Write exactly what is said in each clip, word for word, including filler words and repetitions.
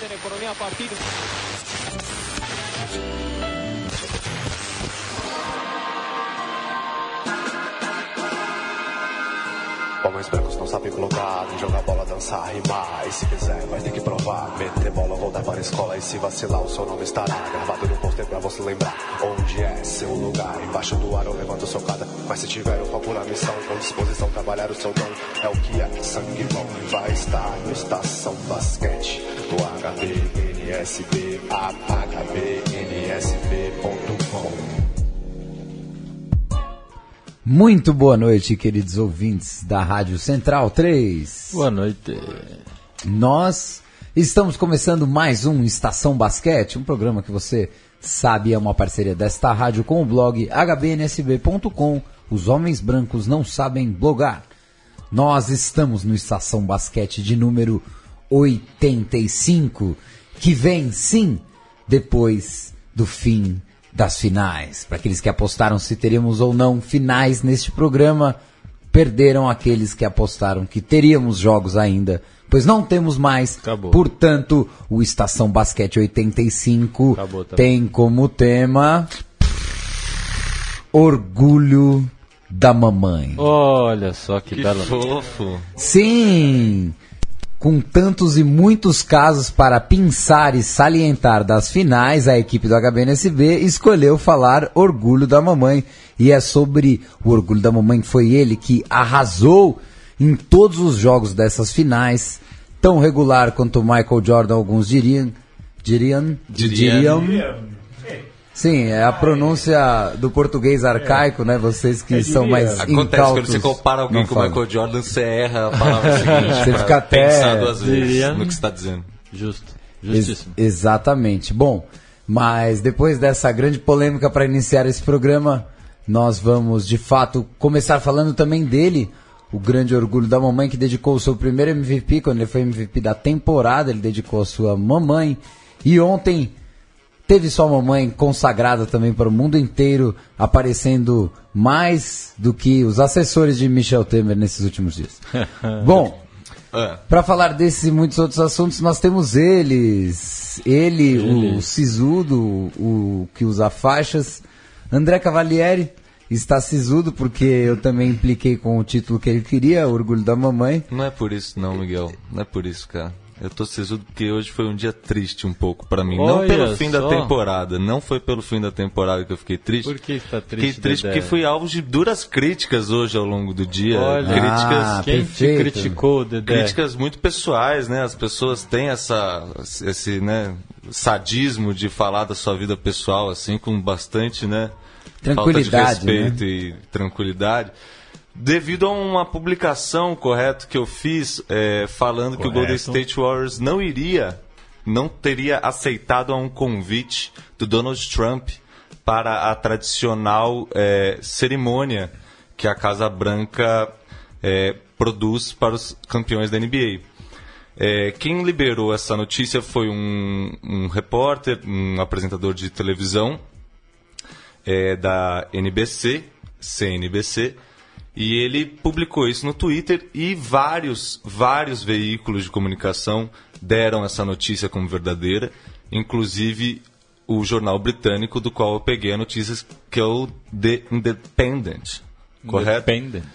Homens brancos não sabem blogar, nem jogar bola, dançar, rimar. E se quiser, vai ter que provar. Meter bola, voltar para a escola. E se vacilar, o seu nome estará gravado no pôster pra você lembrar onde é seu lugar. Embaixo do ar ou levanta socada. Mas se tiver o foco na missão, com disposição, trabalhar o seu dom. É o que é sangue bom. Vai estar no Estação Basquete do H B N S B, H B N S B ponto com. Muito boa noite, queridos ouvintes da Rádio Central três. Boa noite. Nós estamos começando mais um Estação Basquete, um programa que você sabe é uma parceria desta rádio com o blog H B N S B ponto com. Os homens brancos não sabem blogar. Nós estamos no Estação Basquete de número oitenta e cinco, que vem, sim, depois do fim das finais. Para aqueles que apostaram se teríamos ou não finais neste programa, perderam aqueles que apostaram que teríamos jogos ainda, pois não temos mais. Acabou. Portanto, o Estação Basquete oitenta e cinco Acabou, tá tem como tema Orgulho da Mamãe. Olha só que, Que bela. fofo. Sim! Com tantos e muitos casos para pensar e salientar das finais, a equipe do H B N S B escolheu falar Orgulho da Mamãe. E é sobre o Orgulho da Mamãe que foi ele que arrasou em todos os jogos dessas finais, tão regular quanto o Michael Jordan, alguns diriam. Diriam? Diriam. diriam. Sim, é a pronúncia do português arcaico, né? Vocês que são mais Acontece incautos. quando você compara alguém não com o falam. Michael Jordan, você erra a palavra seguinte. Você pra fica até- pensar duas vezes Diria. no que você está dizendo. Justo. Ex- Justíssimo. exatamente. Bom, mas depois dessa grande polêmica para iniciar esse programa, nós vamos de fato começar falando também dele, o grande orgulho da mamãe, que dedicou o seu primeiro M V P, quando ele foi M V P da temporada, ele dedicou a sua mamãe. E ontem teve sua mamãe consagrada também para o mundo inteiro, aparecendo mais do que os assessores de Michel Temer nesses últimos dias. Bom, Ah, para falar desses e muitos outros assuntos, nós temos eles. Ele, Ele. o sisudo, o que usa faixas. André Cavalieri está sisudo porque eu também impliquei com o título que ele queria, Orgulho da Mamãe. não é por isso não, Miguel. Não é por isso, cara. Eu tô sisudo porque hoje foi um dia triste um pouco pra mim. Não Olha pelo fim da só. temporada. Não foi pelo fim da temporada que eu fiquei triste. Por que está Fiquei triste? triste Dedé? porque fui alvo de duras críticas hoje ao longo do dia. Olha. Críticas, Ah, Quem perfeito. te criticou, Dedé? críticas muito pessoais, né? As pessoas têm essa, esse, né, sadismo de falar da sua vida pessoal, assim, com bastante, né, Tranquilidade, falta de respeito e tranquilidade. Devido a uma publicação, correto, que eu fiz, é, falando que o Golden State Warriors não iria, não teria aceitado a um convite do Donald Trump para a tradicional é, cerimônia que a Casa Branca é, produz para os campeões da N B A. É, quem liberou essa notícia foi um, um repórter, um apresentador de televisão é, da N B C, C N B C, e ele publicou isso no Twitter e vários, vários veículos de comunicação deram essa notícia como verdadeira, inclusive o jornal britânico do qual eu peguei a notícia, que é o The Independent, correto? Independent.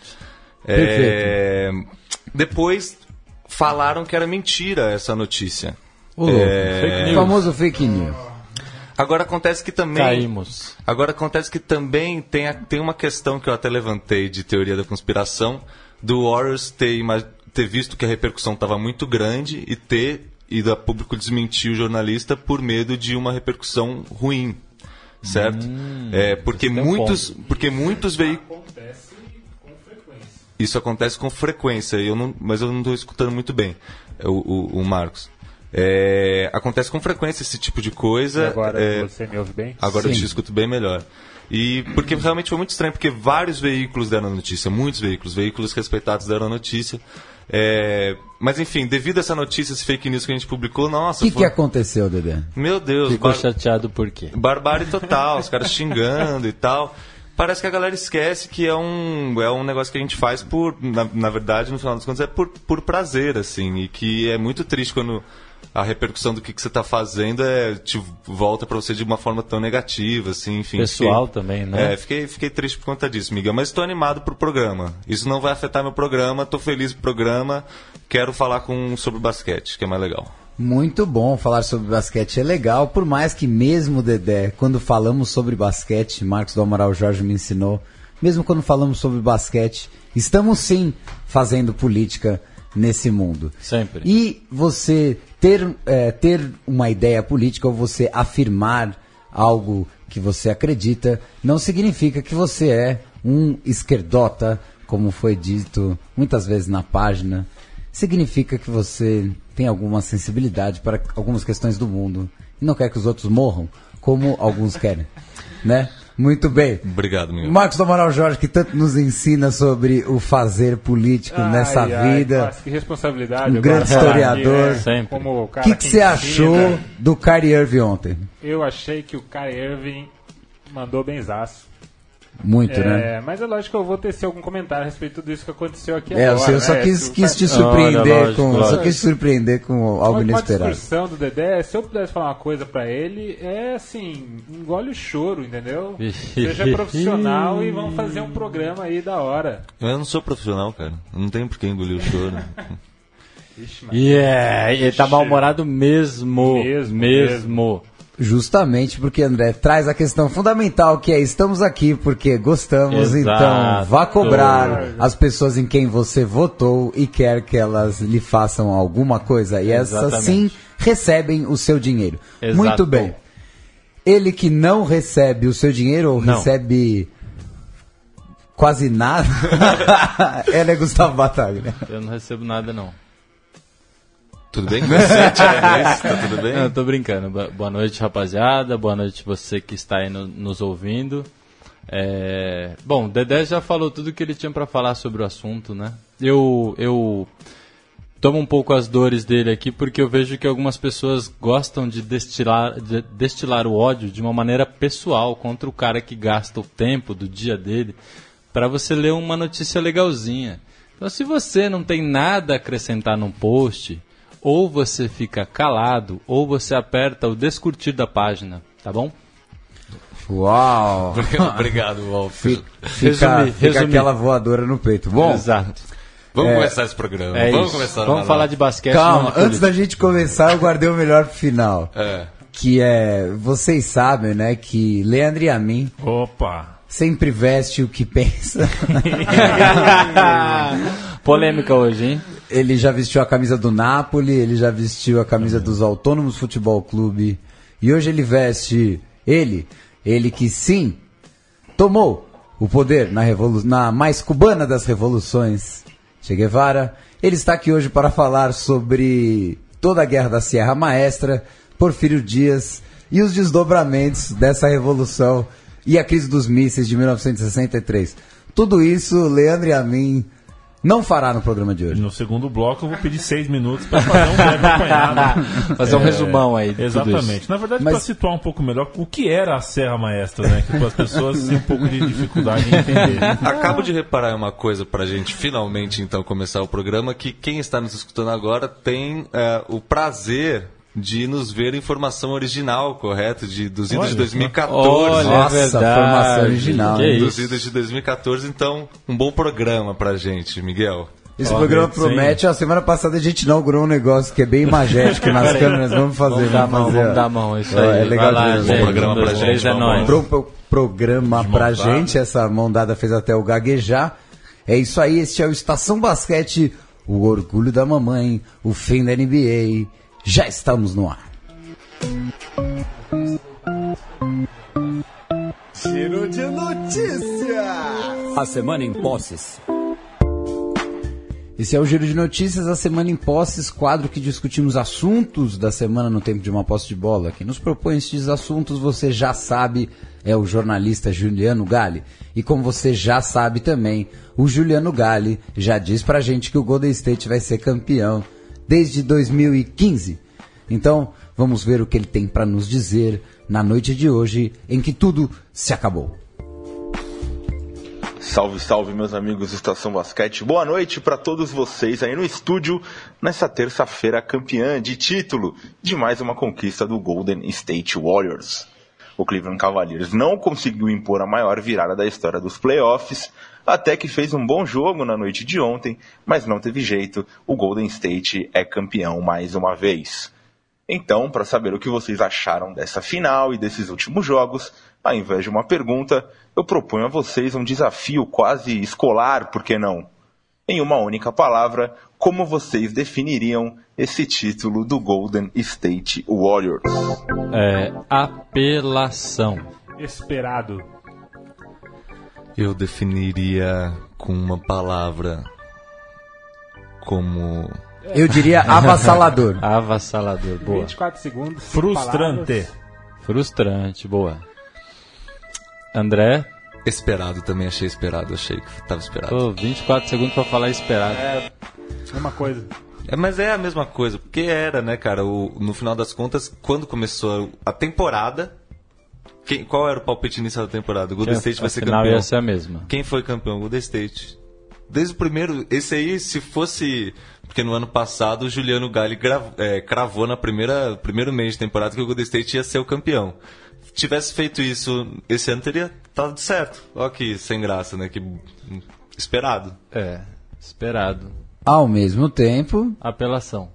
É, depois falaram que era mentira essa notícia. O louco. É, Fake O news. famoso fake news. Agora acontece que também... Caímos. Agora acontece que também tem, a- tem uma questão que eu até levantei de teoria da conspiração, do Warriors ter, ima- ter visto que a repercussão estava muito grande e ter ido a público desmentir o jornalista por medo de uma repercussão ruim, certo? é, porque, tem um muitos, porque muitos veículos... Isso acontece com frequência, eu não, mas eu não estou escutando muito bem o, o, o Marcos. É, acontece com frequência esse tipo de coisa. E agora é, você me ouve bem? Agora eu Sim. te escuto bem melhor. E porque realmente foi muito estranho, porque vários veículos deram a notícia, muitos veículos, veículos respeitados deram a notícia. É, mas enfim, devido a essa notícia, esse fake news que a gente publicou, O nossa, que, foi... que aconteceu, Dedé? meu Deus, Ficou bar... chateado por quê? barbárie total, os caras xingando e tal. parece que a galera esquece que é um, é um negócio que a gente faz por, na, na verdade, no final das contas, é por, por prazer, assim, e que é muito triste quando a repercussão do que, que você está fazendo é, te volta para você de uma forma tão negativa, assim, enfim. Pessoal fiquei, também, né? É, fiquei, fiquei triste por conta disso, Miguel, mas estou animado pro programa. Isso não vai afetar meu programa, estou feliz pro programa, quero falar com, sobre basquete, que é mais legal. Muito bom falar sobre basquete, é legal, por mais que mesmo, Dedé, quando falamos sobre basquete, Marcos do Amaral Jorge me ensinou, mesmo quando falamos sobre basquete, estamos sim fazendo política nesse mundo. Sempre. E você ter, é, ter uma ideia política ou você afirmar algo que você acredita, não significa que você é um esquerdota, como foi dito muitas vezes na página. Significa que você tem alguma sensibilidade para algumas questões do mundo e não quer que os outros morram, como alguns querem, né? Muito bem. Obrigado, Miguel. Marcos do Amaral Jorge, que tanto nos ensina sobre o fazer político ai, nessa ai, vida. Nossa, que responsabilidade. Um grande historiador. Sempre. O que que você achou do Kyrie Irving ontem? Eu achei que o Kyrie Irving mandou benzaço. Muito, é, né? Mas é lógico que eu vou tecer algum comentário a respeito de tudo isso que aconteceu aqui É, agora. eu só né? quis, Se o quis te Kyrie- surpreender Olha, lógico, com, lógico. só quis te surpreender com algo Uma, uma inesperado. discussão do Dedé, se eu pudesse falar uma coisa pra ele, é assim, engole o choro, entendeu? Seja profissional e vamos fazer um programa aí da hora. Eu não sou profissional, cara. Eu não tenho por que engolir o choro. Ixi, mas... Yeah, ele tá mal-humorado mesmo. Mesmo, Mesmo. Justamente porque, André, traz a questão fundamental que é estamos aqui porque gostamos, Exato. então vá cobrar as pessoas em quem você votou e quer que elas lhe façam alguma coisa. E essas sim Exatamente. recebem o seu dinheiro. Exato. Muito bem. Ele que não recebe o seu dinheiro ou Não. recebe quase nada, é, né, Gustavo Bataglia? Eu não recebo nada, não. Tudo bem com você, Thiago? Tá tudo bem? Não, eu tô brincando. Bo- Boa noite, rapaziada. Boa noite você que está aí no- nos ouvindo. É... Bom, o Dedé já falou tudo que ele tinha pra falar sobre o assunto, né? Eu, eu tomo um pouco as dores dele aqui porque eu vejo que algumas pessoas gostam de destilar, de destilar o ódio de uma maneira pessoal contra o cara que gasta o tempo do dia dele para você ler uma notícia legalzinha. Então, se você não tem nada a acrescentar num post, ou você fica calado, ou você aperta o descurtir da página, tá bom? Uau! Obrigado, Wolf. Fica, Resumir, fica resumir. aquela voadora no peito. Bom, Exato. Vamos É. começar esse programa. É Vamos isso. começar Vamos falar de basquete. calma, não de antes política. da gente começar, eu guardei o melhor pro final. É. Que é, vocês sabem, né, que Leandro e a mim Opa! sempre veste o que pensa. Polêmica hoje, hein? Ele já vestiu a camisa do Napoli, ele já vestiu a camisa dos Autônomos Futebol Clube. E hoje ele veste, ele, ele que sim, tomou o poder na, revolu- na mais cubana das revoluções, Che Guevara. Ele está aqui hoje para falar sobre toda a guerra da Sierra Maestra, Porfírio Dias e os desdobramentos dessa revolução e a crise dos mísseis de mil novecentos e sessenta e três. Tudo isso, Leandro e a mim não fará no programa de hoje. No segundo bloco eu vou pedir seis minutos para fazer um breve apanhado. Fazer um resumão aí de tudo Exatamente. isso. Na verdade, Mas- para situar um pouco melhor o que era a Serra Maestra, né? Que as pessoas têm um pouco de dificuldade em entender. Acabo de reparar em uma coisa pra gente finalmente então começar o programa, que quem está nos escutando agora tem é, o prazer de nos ver informação original, correto? De, dos idos Olha de dois mil e quatorze. Olha, Nossa, é verdade. formação original, Que hein? isso? Dos idos de dois mil e quatorze, então, um bom programa pra gente, Miguel. Esse Ó, programa sim. promete. A semana passada a gente inaugurou um negócio que é bem imagético nas câmeras. Vamos fazer. Vamos dar a mão, fazer, vamos ó. dar a mão, isso Ó, aí. é legal Vai lá, de ver. gente. Bom programa Um, dois, pra três, gente, é vamos nóis. Pro, pro, programa pra Desmontado. gente. Essa mão dada fez até o gaguejar. É isso aí. Este é o Estação Basquete. O orgulho da mamãe. O fim da N B A. Já estamos no ar. Giro de notícias. A semana em posses. Esse é o Giro de Notícias, a Semana em Posses, quadro que discutimos assuntos da semana no tempo de uma posse de bola. Quem nos propõe esses assuntos, você já sabe, é o jornalista Juliano Galli. E como você já sabe também, o Juliano Galli já diz pra gente que o Golden State vai ser campeão desde dois mil e quinze. Então, vamos ver o que ele tem pra nos dizer na noite de hoje, em que tudo se acabou. Salve, salve, meus amigos do Estação Basquete. Boa noite para todos vocês aí no estúdio, nessa terça-feira campeã de título de mais uma conquista do Golden State Warriors. O Cleveland Cavaliers não conseguiu impor a maior virada da história dos playoffs, até que fez um bom jogo na noite de ontem, mas não teve jeito, o Golden State é campeão mais uma vez. Então, para saber o que vocês acharam dessa final e desses últimos jogos, ao invés de uma pergunta, eu proponho a vocês um desafio quase escolar, por que não? Em uma única palavra, como vocês definiriam esse título do Golden State Warriors? É, apelação. Esperado. Eu definiria com uma palavra como... Eu diria avassalador. Avassalador, boa. vinte e quatro segundos. Frustrante. Frustrante, boa. André? Esperado, também achei esperado, achei que estava esperado. Oh, vinte e quatro segundos pra falar esperado. É, mesma coisa. É, mas é a mesma coisa, porque era, né, cara, o, no final das contas, quando começou a temporada, quem, qual era o palpite inicial da temporada? O Golden Que State vai ser final campeão. Ia ser a mesma. Quem foi campeão? O Golden State. Desde o primeiro, esse aí, se fosse... Porque no ano passado o Juliano Galli grav, é, cravou na primeira primeiro mês de temporada que o Golden State ia ser o campeão. Se tivesse feito isso esse ano, teria estado certo. Olha que sem graça, né? Que esperado. É, esperado. Ao mesmo tempo... Apelação.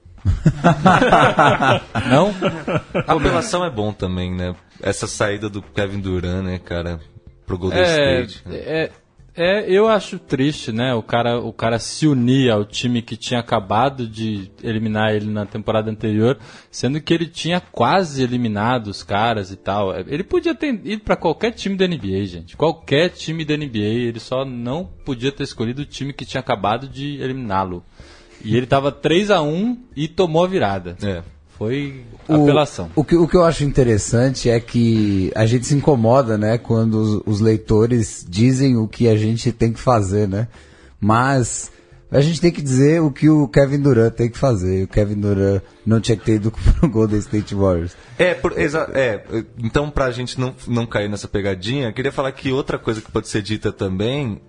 Não? A apelação é bom também, né? Essa saída do Kevin Durant, né, cara, pro Golden É, State. Né? é, é, eu acho triste, né? O cara, o cara se unir ao time que tinha acabado de eliminar ele na temporada anterior, sendo que ele tinha quase eliminado os caras e tal. Ele podia ter ido para qualquer time da N B A, gente. Qualquer time da N B A, ele só não podia ter escolhido o time que tinha acabado de eliminá-lo. E ele tava três a um e tomou a virada. É. Foi O, apelação. o, que, o que eu acho interessante é que a gente se incomoda, né, quando os, os leitores dizem o que a gente tem que fazer, né? Mas a gente tem que dizer o que o Kevin Durant tem que fazer. O Kevin Durant não tinha que ter ido pro Golden State Warriors. É, por, exa, é, então pra gente não, não cair nessa pegadinha, eu queria falar que outra coisa que pode ser dita também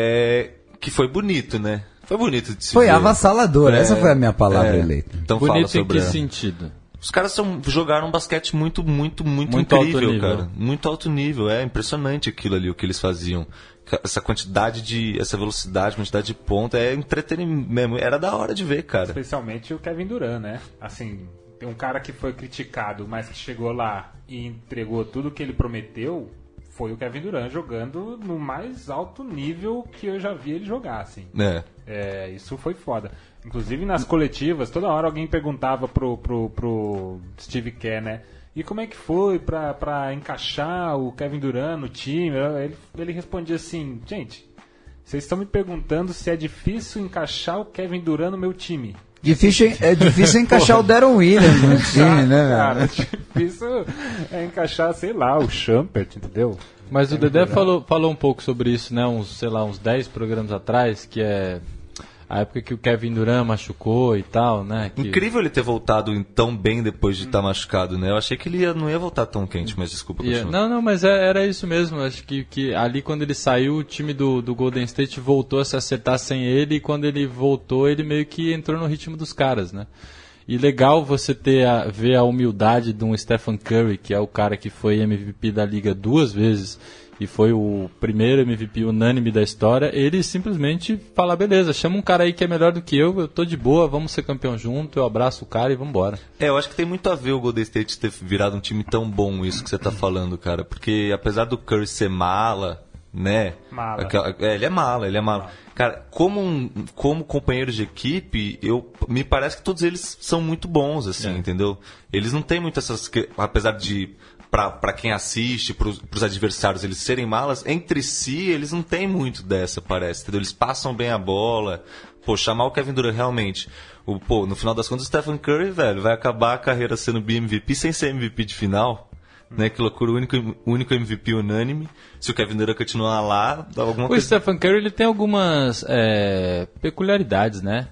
é que foi bonito, né? Foi bonito de se Foi ver. avassalador, É, essa foi a minha palavra é. eleita. Então fala Bonito em sobre que a... sentido? Os caras são, jogaram um basquete muito, muito, muito, Muito alto incrível, nível. cara. Muito alto nível. É impressionante aquilo ali, o que eles faziam. Essa quantidade de... Essa velocidade, quantidade de ponta. É entretenimento mesmo. Era da hora de ver, cara. Especialmente o Kevin Durant, né? Assim, tem um cara que foi criticado, mas que chegou lá e entregou tudo que ele prometeu... Foi o Kevin Durant jogando no mais alto nível que eu já vi ele jogar, assim. É. É, isso foi foda. Inclusive nas coletivas, toda hora alguém perguntava pro, pro, pro Steve Kerr, né? E como é que foi pra, pra encaixar o Kevin Durant no time? Ele, ele respondia assim, gente, vocês estão me perguntando se é difícil encaixar o Kevin Durant no meu time. Difícil, é difícil encaixar o Deron Williams no time, né, Cara, velho? difícil é encaixar, sei lá, o Shumpert, entendeu? Mas o Dedé falou, falou um pouco sobre isso, né? Uns, sei lá, uns dez programas atrás, que é a época que o Kevin Durant machucou e tal, né? Que... Incrível ele ter voltado tão bem depois de estar machucado, né? Eu achei que ele ia, não ia voltar tão quente, mas desculpa, Yeah. continua. Não, não, mas é, era isso mesmo. Acho que, que ali quando ele saiu, o time do, do Golden State voltou a se acertar sem ele, e quando ele voltou, ele meio que entrou no ritmo dos caras, né? E legal você ter a, ver a humildade de um Stephen Curry, que é o cara que foi M V P da liga duas vezes e foi o primeiro M V P unânime da história. Ele simplesmente fala, beleza, chama um cara aí que é melhor do que eu, eu tô de boa, vamos ser campeão junto, eu abraço o cara e vambora. É, eu acho que tem muito a ver o Golden State ter virado um time tão bom, isso que você tá falando, cara. Porque apesar do Curry ser mala, né? Mala. Aquela, é, ele é mala, ele é mala. Cara, como, um, como companheiros de equipe, eu, me parece que todos eles são muito bons, assim, É. entendeu? Eles não têm muito essas... que- Apesar de, pra, pra quem assiste, pros, pros adversários, eles serem malas, entre si, eles não têm muito dessa, parece, entendeu? Eles passam bem a bola. Pô, chamar o Kevin Durant realmente... O, pô, no final das contas, o Stephen Curry, velho, vai acabar a carreira sendo B M V P sem ser M V P de final. Né, que loucura, o único, o único M V P unânime. Se o Kevin Durant continuar lá, dá alguma O coisa. Stephen Curry ele tem algumas é, peculiaridades, né?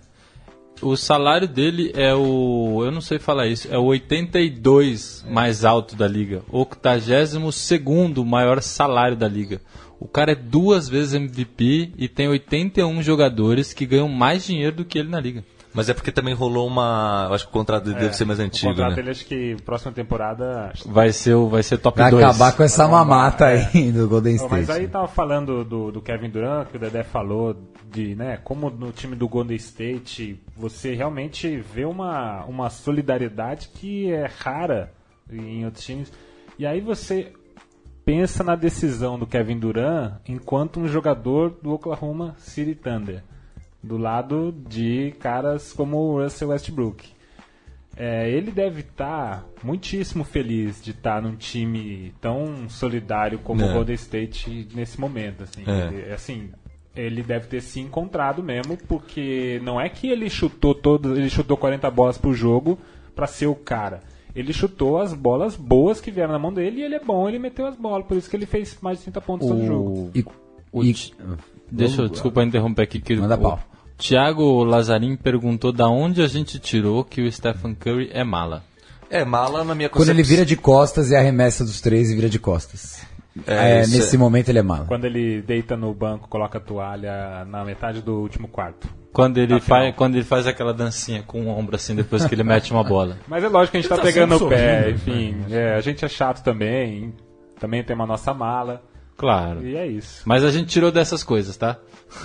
O salário dele é o... Eu não sei falar isso. É o oitenta e dois mais alto da liga. octagésimo segundo maior salário da liga. O cara é duas vezes M V P e tem oitenta e um jogadores que ganham mais dinheiro do que ele na liga. Mas é porque também rolou uma... Eu acho que o contrato dele É, deve ser mais antigo, o contrato né? dele, acho que próxima temporada... Vai ser, o, vai ser top Vai dois. acabar com essa Vai bombar, mamata é. aí do Golden Não, State. mas aí tava falando do, do Kevin Durant, que o Dedé falou, de né, como no time do Golden State você realmente vê uma, uma solidariedade que é rara em outros times. E aí você pensa na decisão do Kevin Durant enquanto um jogador do Oklahoma City Thunder, do lado de caras como o Russell Westbrook. É, ele deve estar muitíssimo feliz de estar num time tão solidário como É. o Golden State nesse momento. Assim. É. Ele, assim, ele deve ter se encontrado mesmo, porque não é que ele chutou todo, ele chutou quarenta bolas por jogo para ser o cara. Ele chutou as bolas boas que vieram na mão dele e ele é bom, ele meteu as bolas, por isso que ele fez mais de trinta pontos todo jogo. E, O e- ti- Deixa eu, desculpa interromper aqui. Que Manda o pau. Thiago Lazarin perguntou da onde a gente tirou que o Stephen Curry é mala. É, mala na minha quando concepção... ele vira de costas e arremessa dos três e vira de costas. É, É, isso nesse é- momento ele é mala. Quando ele deita no banco, coloca a toalha na metade do último quarto. Quando ele, Na faz, final. quando ele faz aquela dancinha com o ombro assim depois que ele mete uma bola. Mas é lógico que a gente tá, tá pegando sempre o pé, sorrindo. enfim. É, a gente é chato também. Também tem uma nossa mala. Claro. E é isso. Mas a gente tirou dessas coisas, tá?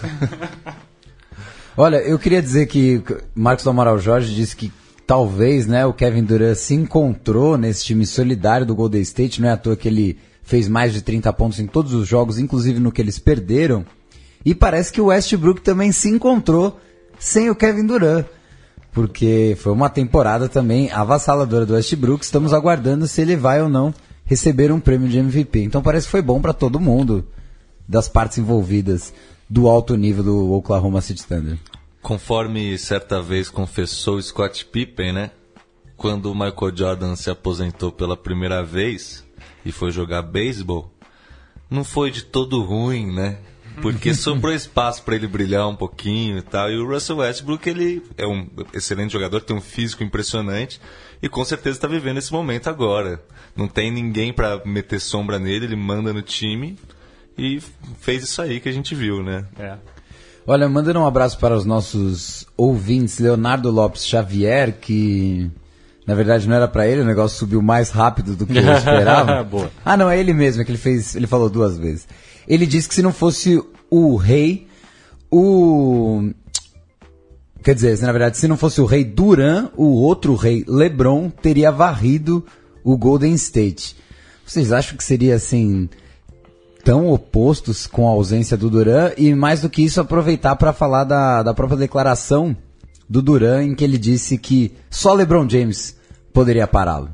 Olha, eu queria dizer que Marcos do Amaral Jorge disse que talvez, né, o Kevin Durant se encontrou nesse time solidário do Golden State, não é à toa que ele fez mais de trinta pontos em todos os jogos, inclusive no que eles perderam. E parece que o Westbrook também se encontrou sem o Kevin Durant, porque foi uma temporada também avassaladora do Westbrook. Estamos aguardando se ele vai ou não receber um prêmio de M V P. Então parece que foi bom para todo mundo das partes envolvidas do alto nível do Oklahoma City Thunder. Conforme certa vez confessou Scott Pippen, né? Quando o Michael Jordan se aposentou pela primeira vez e foi jogar beisebol, não foi de todo ruim, né? Porque sobrou espaço para ele brilhar um pouquinho e tal. E o Russell Westbrook, ele é um excelente jogador, tem um físico impressionante e com certeza está vivendo esse momento agora. Não tem ninguém para meter sombra nele, ele manda no time e fez isso aí que a gente viu, né? É. Olha, mandando um abraço para os nossos ouvintes, Leonardo Lopes Xavier, que na verdade não era para ele, o negócio subiu mais rápido do que eu esperava. Boa. Ah, não, é ele mesmo, é que ele fez, ele falou duas vezes. Ele disse que se não fosse o rei, o... Quer dizer, na verdade, se não fosse o rei Durant, o outro rei LeBron teria varrido o Golden State. Vocês acham que seria assim tão opostos com a ausência do Durant? E mais do que isso, aproveitar para falar da, da própria declaração do Durant, em que ele disse que só LeBron James poderia pará-lo.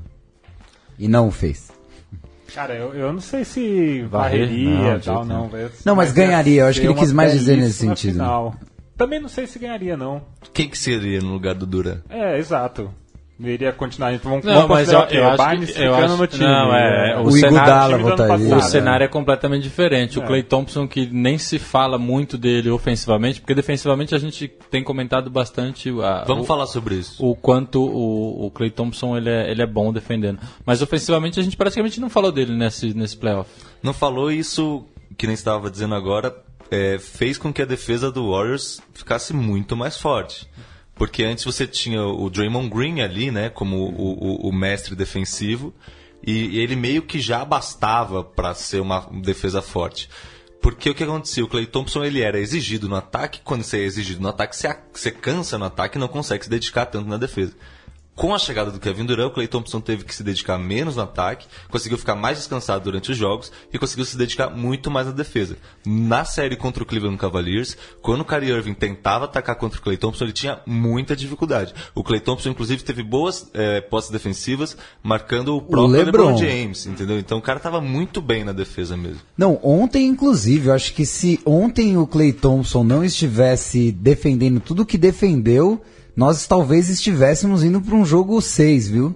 E não o fez. Cara, eu, eu não sei se Varrer? varreria Não, e de tal, jeito não. nenhum. Não, mas ganharia, eu acho que ele quis mais dizer nesse sentido. Final. Também não sei se ganharia, não. Quem que seria no lugar do Durant? É, exato. Eu iria continuar. Então vamos, Não, vamos mas considerar eu, o quê? eu acho Barnes que, eu ficando acho, no time. não, é, né? o, O cenário, Iguodala time do ano voltaria. o passado. cenário é completamente diferente. É. O Klay Thompson, que nem se fala muito dele ofensivamente, porque defensivamente a gente tem comentado bastante a, Vamos o, falar sobre isso. o quanto o, o Klay Thompson ele é, ele é bom defendendo. Mas ofensivamente a gente praticamente não falou dele nesse, nesse playoff. Não falou isso, que nem estava dizendo agora, é, fez com que a defesa do Warriors ficasse muito mais forte. Porque antes você tinha o Draymond Green ali, né, como o, o, o mestre defensivo, e, e ele meio que já bastava para ser uma defesa forte. Porque o que acontecia? O Klay Thompson ele era exigido no ataque, quando você é exigido no ataque, você, você cansa no ataque e não consegue se dedicar tanto na defesa. Com a chegada do Kevin Durant, o Klay Thompson teve que se dedicar menos no ataque, conseguiu ficar mais descansado durante os jogos e conseguiu se dedicar muito mais na defesa. Na série contra o Cleveland Cavaliers, quando o Kyrie Irving tentava atacar contra o Klay Thompson, ele tinha muita dificuldade. O Klay Thompson, inclusive, teve boas é, posses defensivas, marcando o próprio LeBron. LeBron James, entendeu? Então o cara estava muito bem na defesa mesmo. Não, ontem inclusive, eu acho que se ontem o Klay Thompson não estivesse defendendo tudo que defendeu, nós talvez estivéssemos indo para um jogo seis, viu?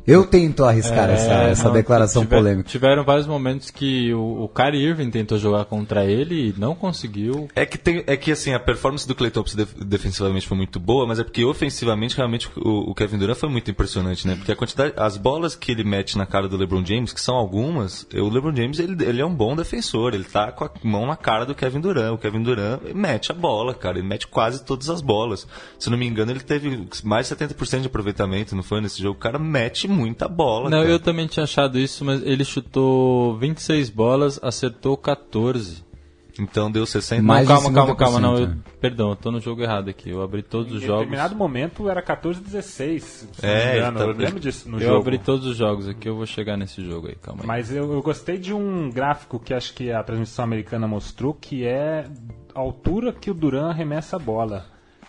Eu tento arriscar É, essa, essa não, declaração tiver- polêmica. Tiveram vários momentos que o, o Kyrie Irving tentou jogar contra ele e não conseguiu. É que, tem, é que assim, a performance do Klay Thompson def- defensivamente foi muito boa, mas é porque ofensivamente realmente o, o Kevin Durant foi muito impressionante, né? Porque a quantidade, as bolas que ele mete na cara do LeBron James, que são algumas, o LeBron James ele, ele é um bom defensor, ele tá com a mão na cara do Kevin Durant. O Kevin Durant mete a bola, cara, ele mete quase todas as bolas. Se não me engano, ele teve mais de setenta por cento de aproveitamento, não foi nesse jogo? O cara mete muita bola. Não, cara. eu também tinha achado isso, mas ele chutou vinte e seis bolas, acertou quatorze. Então deu sessenta. Mais Não, de calma, calma, calma, não. cinquenta por cento, Eu, perdão, eu tô no jogo errado aqui. Eu abri todos os Em jogos. determinado momento era catorze a dezesseis. Se não É, me engano. ele tá- Eu lembro disso no Eu jogo. abri todos os jogos aqui, eu vou chegar nesse jogo aí, calma aí. Mas eu, eu gostei de um gráfico que acho que a transmissão americana mostrou, que é a altura que o Durant arremessa a bola.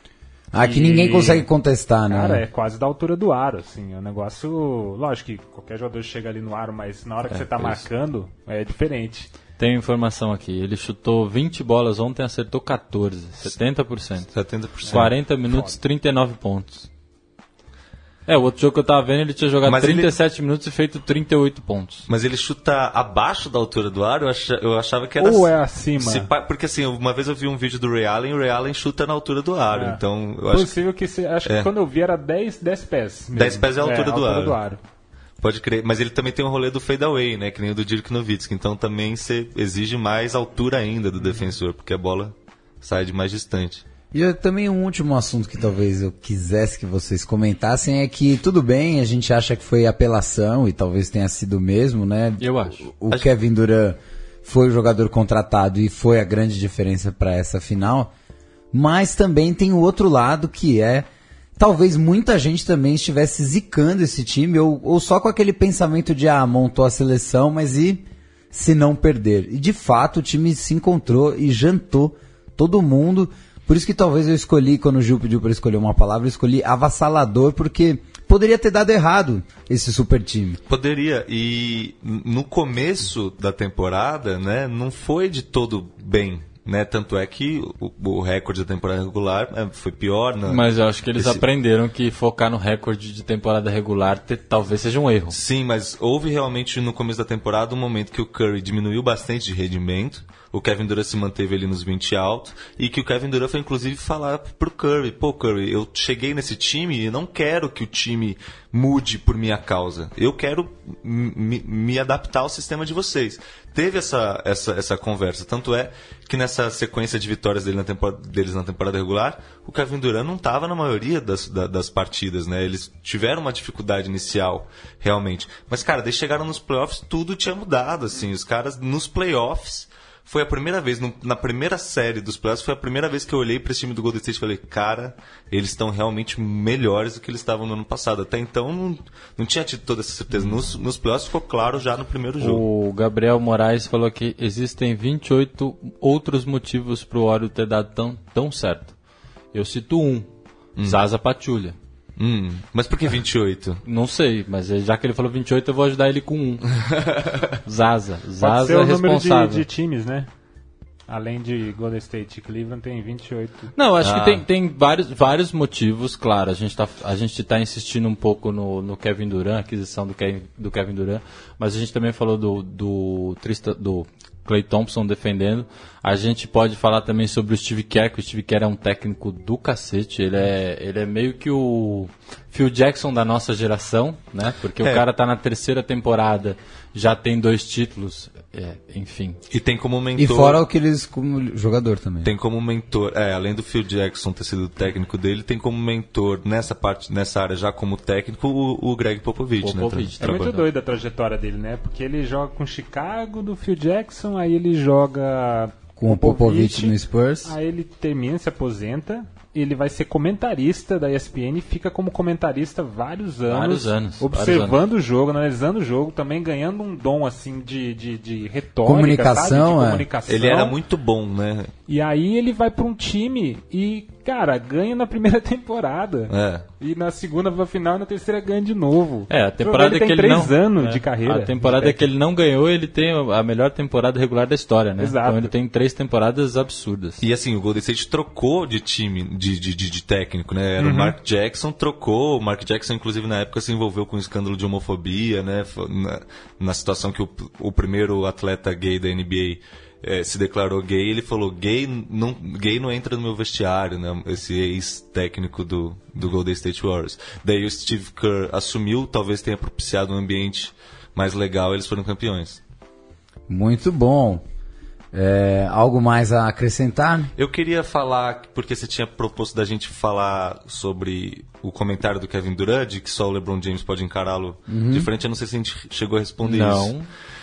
Aqui E- ninguém consegue contestar, né? Cara, é quase da altura do aro, assim, é um negócio... Lógico que qualquer jogador chega ali no aro, mas na hora que É, você tá isso. marcando, é diferente. Tem informação aqui, ele chutou vinte bolas ontem, acertou quatorze, setenta por cento. setenta por cento. quarenta minutos, trinta e nove pontos. É, o outro jogo que eu tava vendo, ele tinha jogado Mas trinta e ele- sete minutos e feito trinta e oito pontos. Mas ele chuta abaixo da altura do aro, eu, acha, eu achava que era... Ou é acima? se pa- porque assim, uma vez eu vi um vídeo do Ray Allen, o Ray Allen chuta na altura do aro, É. então eu acho que Possível que... Se, acho É. que quando eu vi era dez, dez pés. mesmo. dez pés é a altura do aro. do aro. pode crer. Mas ele também tem um rolê do fadeaway, né, que nem o do Dirk Nowitzki, então também você exige mais altura ainda do defensor, porque a bola sai de mais distante. E eu, também um último assunto que talvez eu quisesse que vocês comentassem é que tudo bem, a gente acha que foi apelação e talvez tenha sido mesmo, né? Eu acho. O Kevin Durant foi o jogador contratado e foi a grande diferença para essa final, mas também tem o outro lado que é talvez muita gente também estivesse zicando esse time ou, ou só com aquele pensamento de ah, montou a seleção, mas e se não perder? E de fato o time se encontrou e jantou todo mundo. Por isso que talvez eu escolhi, quando o Gil pediu para escolher uma palavra, eu escolhi avassalador, porque poderia ter dado errado esse super time. Poderia, e no começo da temporada, né, não foi de todo bem, né, tanto é que o, o recorde da temporada regular é, foi pior. Né? Mas eu acho que eles Esse... aprenderam que focar no recorde de temporada regular te, talvez seja um erro. Sim, mas houve realmente no começo da temporada um momento que o Curry diminuiu bastante de rendimento, o Kevin Durant se manteve ali nos vinte alto, e que o Kevin Durant foi inclusive falar pro Curry, pô Curry, eu cheguei nesse time e não quero que o time mude por minha causa, eu quero me, me adaptar ao sistema de vocês. Teve essa, essa, essa conversa, tanto é que nessa sequência de vitórias dele na temporada, deles na temporada regular, o Kevin Durant não estava na maioria das, da, das partidas, né? Eles tiveram uma dificuldade inicial, realmente. Mas, cara, desde chegaram nos playoffs, tudo tinha mudado, assim. Os caras, nos playoffs, foi a primeira vez, no, na primeira série dos playoffs, foi a primeira vez que eu olhei para esse time do Golden State e falei, cara, eles estão realmente melhores do que eles estavam no ano passado. Até então, não, não tinha tido toda essa certeza. Nos, nos playoffs ficou claro já no primeiro jogo. O Gabriel Moraes falou que existem vinte e oito outros motivos para o Warriors ter dado tão, tão certo. Eu cito um, hum. Zaza Pachulia. Hum, mas por que vinte e oito? Não sei, mas já que ele falou vinte e oito, eu vou ajudar ele com um. Zaza. Zaza Pode ser é o número responsável. de, de times, né? Além de Golden State e Cleveland, tem vinte e oito. Não, acho Ah. que tem, tem vários, vários motivos, claro. A gente tá, a gente tá insistindo um pouco no, no Kevin Durant, aquisição do Kevin, do Kevin Durant, mas a gente também falou do, do, Trista, do Klay Thompson defendendo. A gente pode falar também sobre o Steve Kerr, que o Steve Kerr é um técnico do cacete. Ele é, ele é meio que o Phil Jackson da nossa geração, né? Porque É. o cara tá na terceira temporada, já tem dois títulos, é, enfim. E tem como mentor... E fora o que eles como jogador também. Tem como mentor, é, além do Phil Jackson ter sido o técnico dele, tem como mentor nessa parte, nessa área já como técnico, o, o Greg Popovich, Popovich, né? É muito doido a trajetória dele, né? Porque ele joga com Chicago, do Phil Jackson, aí ele joga Com o Popovich no Spurs. Aí ele termina, se aposenta, ele vai ser comentarista da E S P N e fica como comentarista vários anos, Vários anos, observando vários o jogo, analisando o jogo, também ganhando um dom assim de, de, de retórica, Comunicação, sabe? De é. comunicação. Ele era muito bom, né? E aí ele vai para um time e, cara, ganha na primeira temporada. É. E na segunda pra final e na terceira ganha de novo. É, a temporada ele que tem ele três não, anos é, de carreira. A temporada que ele não ganhou, ele tem a melhor temporada regular da história, né? Exato. Então ele tem três temporadas absurdas. E assim, o Golden State trocou de time, de, de, de, de técnico, né? Era uhum. o Mark Jackson, trocou. O Mark Jackson, inclusive, na época se envolveu com um escândalo de homofobia, né? Na, na situação que o, o primeiro atleta gay da N B A é, se declarou gay, ele falou: gay não, gay não entra no meu vestiário, né? Esse ex-técnico do, do Golden State Warriors. Daí o Steve Kerr assumiu, talvez tenha propiciado um ambiente mais legal, eles foram campeões. Muito bom. É, algo mais a acrescentar? Eu queria falar, porque você tinha proposto da gente falar sobre o comentário do Kevin Durant, de que só o LeBron James pode encará-lo uhum. de frente. Eu não sei se a gente chegou a responder não. isso.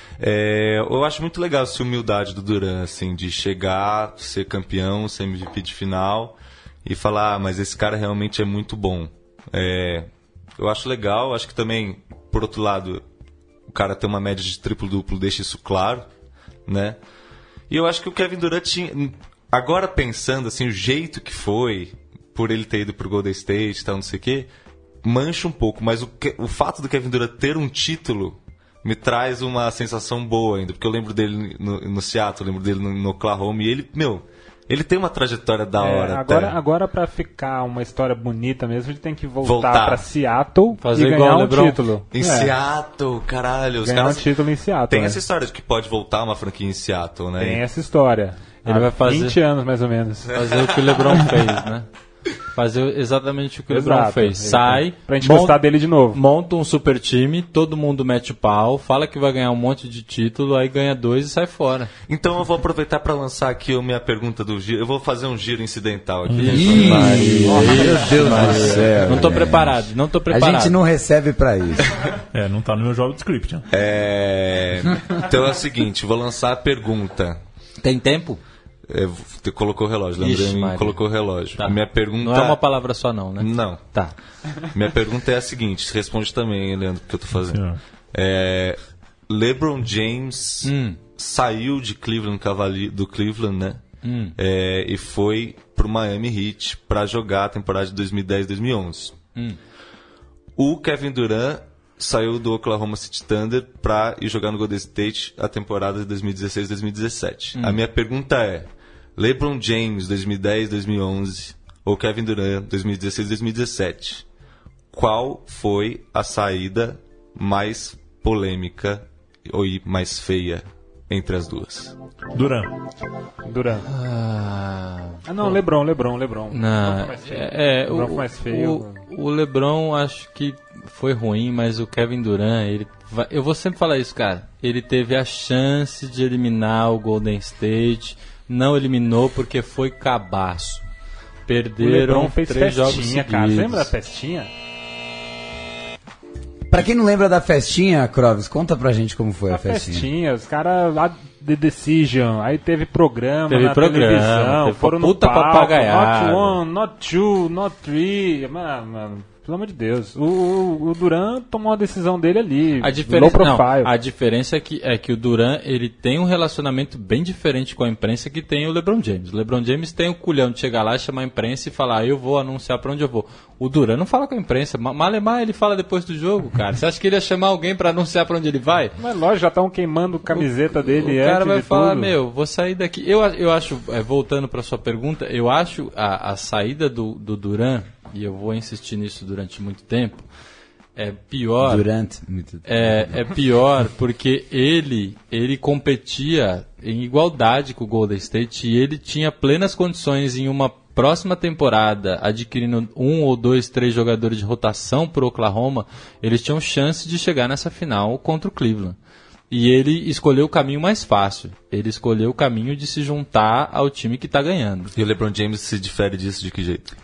É, eu acho muito legal essa humildade do Durant, assim, de chegar, ser campeão, ser M V P de final e falar, ah, mas esse cara realmente é muito bom. É, eu acho legal, acho que também, por outro lado, o cara ter uma média de triplo-duplo deixa isso claro, né? E eu acho que o Kevin Durant tinha... Agora pensando, assim, o jeito que foi, por ele ter ido pro Golden State e tal, não sei o quê, mancha um pouco. Mas o, o fato do Kevin Durant ter um título me traz uma sensação boa ainda. Porque eu lembro dele no, no Seattle, eu lembro dele no, no Oklahoma. E ele, meu... Ele tem uma trajetória da hora. É, agora, até. agora para ficar uma história bonita mesmo, ele tem que voltar, voltar. para Seattle Fazer e igual ganhar um LeBron. título. Em é. Seattle, caralho. Os ganhar caras... um título em Seattle. Tem né? essa história de que pode voltar uma franquia em Seattle, né? Tem essa história. Ele Há vai fazer... vinte anos, mais ou menos. Fazer o que o LeBron fez, né? Fazer exatamente o que o LeBron Exato. fez. Sai, pra gente monta, gostar dele de novo. Monta um super time, todo mundo mete o pau, fala que vai ganhar um monte de título, aí ganha dois e sai fora. Então eu vou aproveitar para lançar aqui a minha pergunta do giro. Eu vou fazer um giro incidental aqui. Ih, meu Deus do céu. Não tô gente. preparado, não tô preparado. A gente não recebe pra isso. É, não tá no meu job description. É... Então é o seguinte, vou lançar a pergunta. Tem tempo? É, você colocou o relógio, lembrei, colocou o relógio. Tá. Minha pergunta... Não é uma palavra só não, né? Não. Tá. Minha pergunta é a seguinte, responde também, Leandro, o que eu tô fazendo. É, LeBron James hum. saiu de Cleveland Cavaliers, do Cleveland, né? Hum. É, e foi pro Miami Heat para jogar a temporada de dois mil e dez, dois mil e onze. Hum. O Kevin Durant saiu do Oklahoma City Thunder para ir jogar no Golden State a temporada de dois mil e dezesseis, dois mil e dezessete. Hum. A minha pergunta é: LeBron James dois mil e dez, dois mil e onze ou Kevin Durant dois mil e dezesseis, dois mil e dezessete? Qual foi a saída mais polêmica ou mais feia entre as duas? Durant. Durant. Ah, ah não, LeBron, LeBron, LeBron. Não, mais feio. é, LeBron o, foi mais feio. O, o LeBron acho que foi ruim, mas o Kevin Durant, ele vai, eu vou sempre falar isso, cara. Ele teve a chance de eliminar o Golden State, não eliminou porque foi cabaço. Perderam fez três festinha, jogos seguidos. cara. Você lembra da festinha? Pra quem não lembra da festinha, Clóvis, conta pra gente como foi a, a festinha. festinha, os caras lá The Decision, aí teve programa teve na programa, televisão, teve foram puta no palco, papagaiada. not one, not two, not three, mano, mano, pelo amor de Deus. O, o, o Durant tomou a decisão dele ali, a diferença, low profile. Não, a diferença é que, é que o Durant ele tem um relacionamento bem diferente com a imprensa que tem o LeBron James. O LeBron James tem o culhão de chegar lá, chamar a imprensa e falar, eu vou anunciar pra onde eu vou. O Durant não fala com a imprensa, malemar ele fala depois do jogo, cara. Você acha que ele ia chamar alguém pra anunciar pra onde ele vai? Mas lógico, já estão queimando camiseta o, dele o antes cara vai de falar, tudo. meu, vou sair daqui. Eu, eu acho, é, voltando pra sua pergunta, eu acho a, a saída do, do Durant, e eu vou insistir nisso durante muito tempo, é pior. Durante muito tempo. É, é pior porque ele, ele competia em igualdade com o Golden State e ele tinha plenas condições em uma próxima temporada, adquirindo um ou dois, três jogadores de rotação para o Oklahoma, eles tinham chance de chegar nessa final contra o Cleveland. E ele escolheu o caminho mais fácil. Ele escolheu o caminho de se juntar ao time que está ganhando. E o LeBron James se difere disso de que jeito?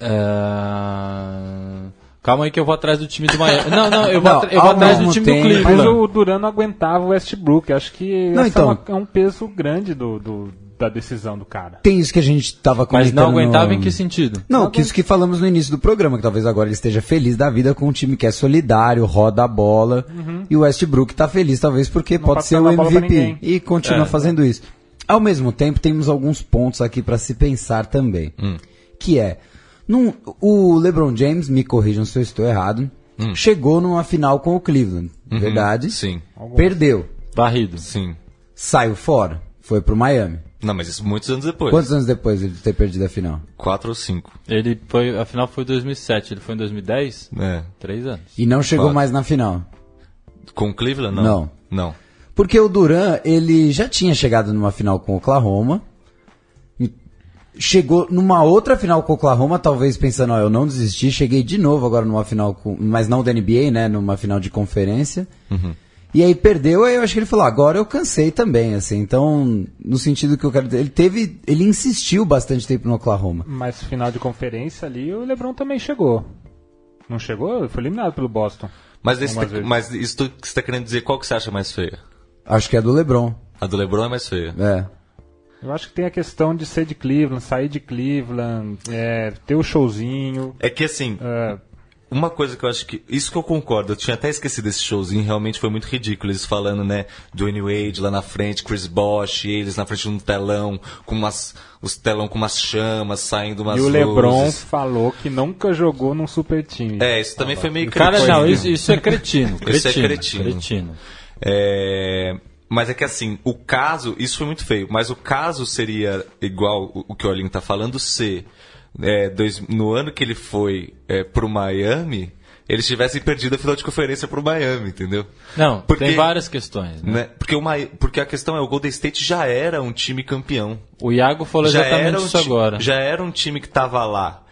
É... Calma aí que eu vou atrás do time do Miami. Não, não, eu vou, Não, atra- eu vou atrás do time tempo, do Cleveland. Mas o Durant não aguentava o Westbrook. Acho que Não, essa então. é, uma- é um peso grande do, do- da decisão do cara. Tem isso que a gente tava comentando. Mas não aguentava no... em que sentido? Não, que isso que falamos no início do programa, que talvez agora ele esteja feliz da vida com um time que é solidário, roda a bola, e o Westbrook tá feliz talvez porque Não pode passa ser a o bola pra M V P ninguém. e continua É. fazendo isso. Ao mesmo tempo, temos alguns pontos aqui para se pensar também, Hum. que é, num, o LeBron James, me corrijam se eu estou errado, Hum. chegou numa final com o Cleveland, verdade? Sim, Perdeu, Varrido. sim. saiu fora, foi pro Miami. Não, mas isso muitos anos depois. Quantos anos depois de ter perdido a final? Quatro ou cinco. Ele foi, a final foi em dois mil e sete, ele foi em dois mil e dez? É. Três anos. E não chegou Quatro. mais na final? Com o Cleveland, não? Não. Não. Porque o Durant, ele já tinha chegado numa final com o Oklahoma, chegou numa outra final com o Oklahoma, talvez pensando, ó, eu não desisti, cheguei de novo agora numa final, com, mas não da N B A, né, numa final de conferência, Uhum. e aí perdeu, aí eu acho que ele falou, agora eu cansei também, assim, então, no sentido que eu quero dizer, ele teve, ele insistiu bastante tempo no Oklahoma. Mas final de conferência ali, o LeBron também chegou. Não chegou? Ele foi eliminado pelo Boston. Mas, esse, Algumas vezes. mas isso tu- que você tá querendo dizer, qual que você acha mais feia? Acho que é do LeBron, A do LeBron é mais feia. é. Eu acho que tem a questão de ser de Cleveland, sair de Cleveland, é, ter o showzinho. É que assim, é, uma coisa que eu acho que... Isso que eu concordo, eu tinha até esquecido esse showzinho, realmente foi muito ridículo. Eles falando, né, Dwayne Wade lá na frente, Chris Bosh, eles na frente de um telão, com umas... Os telão com umas chamas, saindo umas e o LeBron luzes. falou que nunca jogou num super time. É, isso também foi meio Cara, cretino. não, isso, isso é cretino. cretino Isso é cretino. cretino. É, mas é que assim, o caso, isso foi muito feio, mas o caso seria igual o, o que o Olinho tá falando, se é, dois, no ano que ele foi é, pro Miami, eles tivessem perdido a final de conferência pro Miami, entendeu? Não, Porque- tem várias questões. Né? Né? Porque, o Mi- porque a questão é, o Golden State já era um time campeão. O Iago falou Já exatamente era, um isso ti- agora. já era um time que tava lá.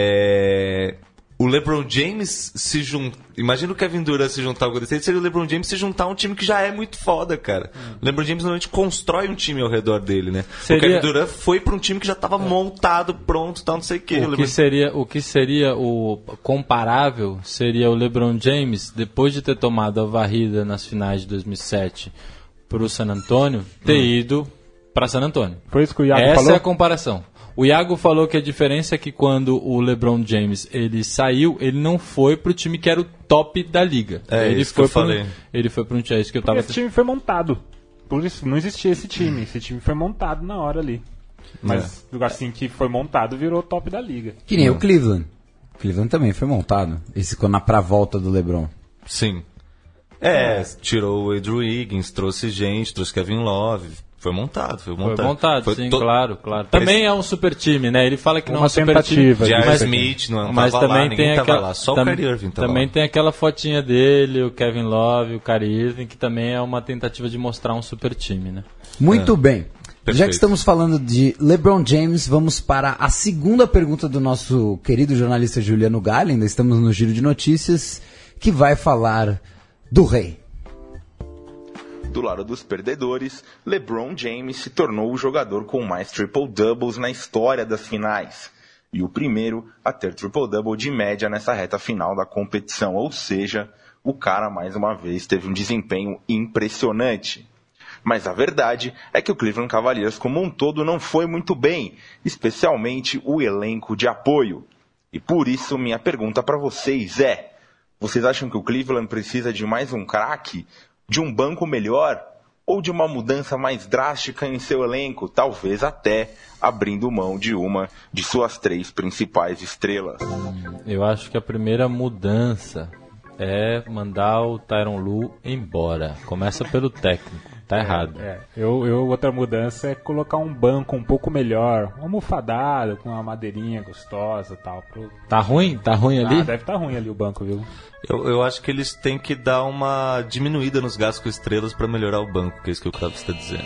É, O LeBron James se juntar. Imagina o Kevin Durant se juntar ao Golden State, seria o LeBron James se juntar a um time que já é muito foda, cara. O LeBron James normalmente constrói um time ao redor dele, né? Seria- O Kevin Durant foi pra um time que já tava montado, pronto, tal, não sei o quê. O LeBron- que, seria, o que seria o comparável seria o LeBron James, depois de ter tomado a varrida nas finais de dois mil e sete para o San Antonio, ter Hum. ido para San Antonio. Foi isso que o Iago Essa falou? é a comparação. O Iago falou que a diferença é que quando o LeBron James ele saiu, ele não foi pro time que era o top da liga. É, ele isso que foi eu pro- falei. Ele foi para um time, é isso que eu Porque tava esse time foi montado. Por isso, não existia esse time. Esse time foi montado na hora ali. Mas assim que foi montado, virou top da liga. Que nem o Cleveland. O Cleveland também foi montado, esse ficou na pra-volta do LeBron. Sim. É, tirou o Andrew Wiggins, trouxe gente, trouxe Kevin Love. Foi montado, foi Foi montado. montado, Foi sim, to- claro, claro. Também é um super time, né? Ele fala que não é Uma um super time. tentativa J R. mas- Smith não mas tava lá, também ninguém tem tava aquela, lá, só tam- o Kyrie Irving tava também lá. tem aquela fotinha dele, o Kevin Love, o Kyrie Irving, que também é uma tentativa de mostrar um super time, né? Muito bem. Já Perfeito. que estamos falando de LeBron James, vamos para a segunda pergunta do nosso querido jornalista Juliano Galli. Ainda estamos no Giro de Notícias, que vai falar do rei. Do lado dos perdedores, LeBron James se tornou o jogador com mais triple-doubles na história das finais. E o primeiro a ter triple-double de média nessa reta final da competição. Ou seja, o cara mais uma vez teve um desempenho impressionante. Mas a verdade é que o Cleveland Cavaliers como um todo não foi muito bem, especialmente o elenco de apoio. E por isso minha pergunta para vocês é: vocês acham que o Cleveland precisa de mais um craque? De um banco melhor ou de uma mudança mais drástica em seu elenco, talvez até abrindo mão de uma de suas três principais estrelas? Eu acho que a primeira mudança é mandar o Tyronn Lue embora. Começa pelo técnico, tá errado. É, eu, eu, outra mudança é colocar um banco um pouco melhor, uma almofadada, com uma madeirinha gostosa e tal. Pro... Tá ruim? Tá ruim ali? Ah, deve estar ruim ali o banco, viu? Eu, eu acho que eles têm que dar uma diminuída nos gastos com estrelas para melhorar o banco, que é isso que o Krabs está dizendo.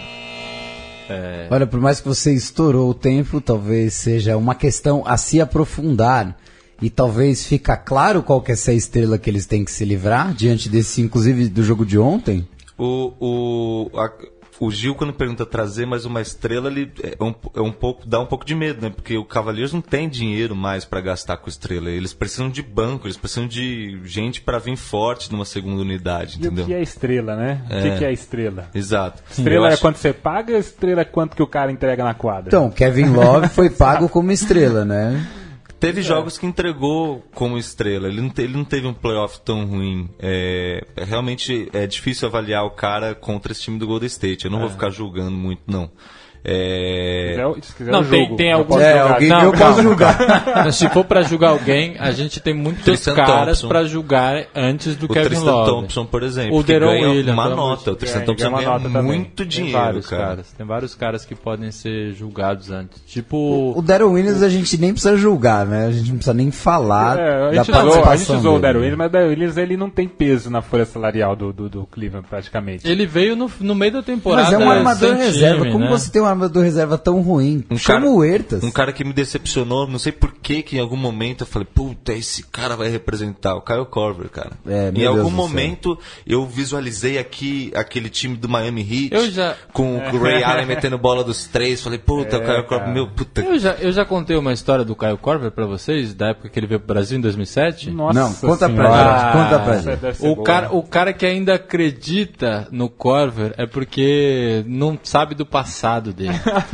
Olha, por mais que você estourou o tempo, talvez seja uma questão a se aprofundar. E talvez fica claro qual que é essa estrela que eles têm que se livrar, diante desse, inclusive, do jogo de ontem? O, o, a- o Gil, quando pergunta trazer mais uma estrela, ele é um, é um pouco, dá um pouco de medo, né? Porque o Cavaliers não tem dinheiro mais para gastar com estrela. Eles precisam de banco, eles precisam de gente para vir forte numa segunda unidade, E entendeu? o que é estrela, né? O É. que, que é estrela? Exato. Estrela Eu é acho- quanto você paga, estrela é quanto que o cara entrega na quadra. Então, Kevin Love foi pago como estrela, né? Teve jogos que entregou como estrela. Ele não, te- ele não teve um playoff tão ruim. É, é realmente é difícil avaliar o cara contra esse time do Golden State. Eu não vou ficar julgando muito, não. É... Se quiser Não, o tem, jogo, tem eu alguns. posso É, jogar. alguém Não, eu calma. posso julgar. Mas se for pra julgar alguém, a gente tem muitos Tristan caras Thompson. pra julgar antes do O Kevin Tristan Love. Thompson, por exemplo, O que Deron ganha Williams, uma pelo amor nota. de O Tristan Deus. Thompson Ganha uma ganha nota também. muito Tem dinheiro, vários cara. caras. Tem vários caras que podem ser julgados antes. Tipo. O Daryl Williams a gente nem precisa julgar, né? A gente não precisa nem falar É, a da gente usou, a gente participação usou o dele. Daryl Williams, mas o Daryl Williams ele não tem peso na folha salarial do, do, do Cleveland, praticamente. Ele veio no, no meio da temporada. Mas é um armador sem reserva. time, Como né? você tem um armador reserva tão ruim? Um Chama cara- o Huertas. Um cara que me decepcionou, não sei por que que em algum momento eu falei, puta, esse cara vai representar, o Kyle Korver, cara. É, meu em algum Deus do momento eu visualizei aqui aquele time do Miami Heat Eu já- com, com o Ray Allen metendo bola dos três, falei, puta, o Kyle Korver, meu, puta. Eu já, eu já contei uma história do Kyle Korver pra vocês, da época que ele veio pro Brasil em dois mil e sete. Nossa Não, conta pra senhora. gente, conta pra Essa gente. deve ser O boa. cara, o cara que ainda acredita no Korver é porque não sabe do passado dele.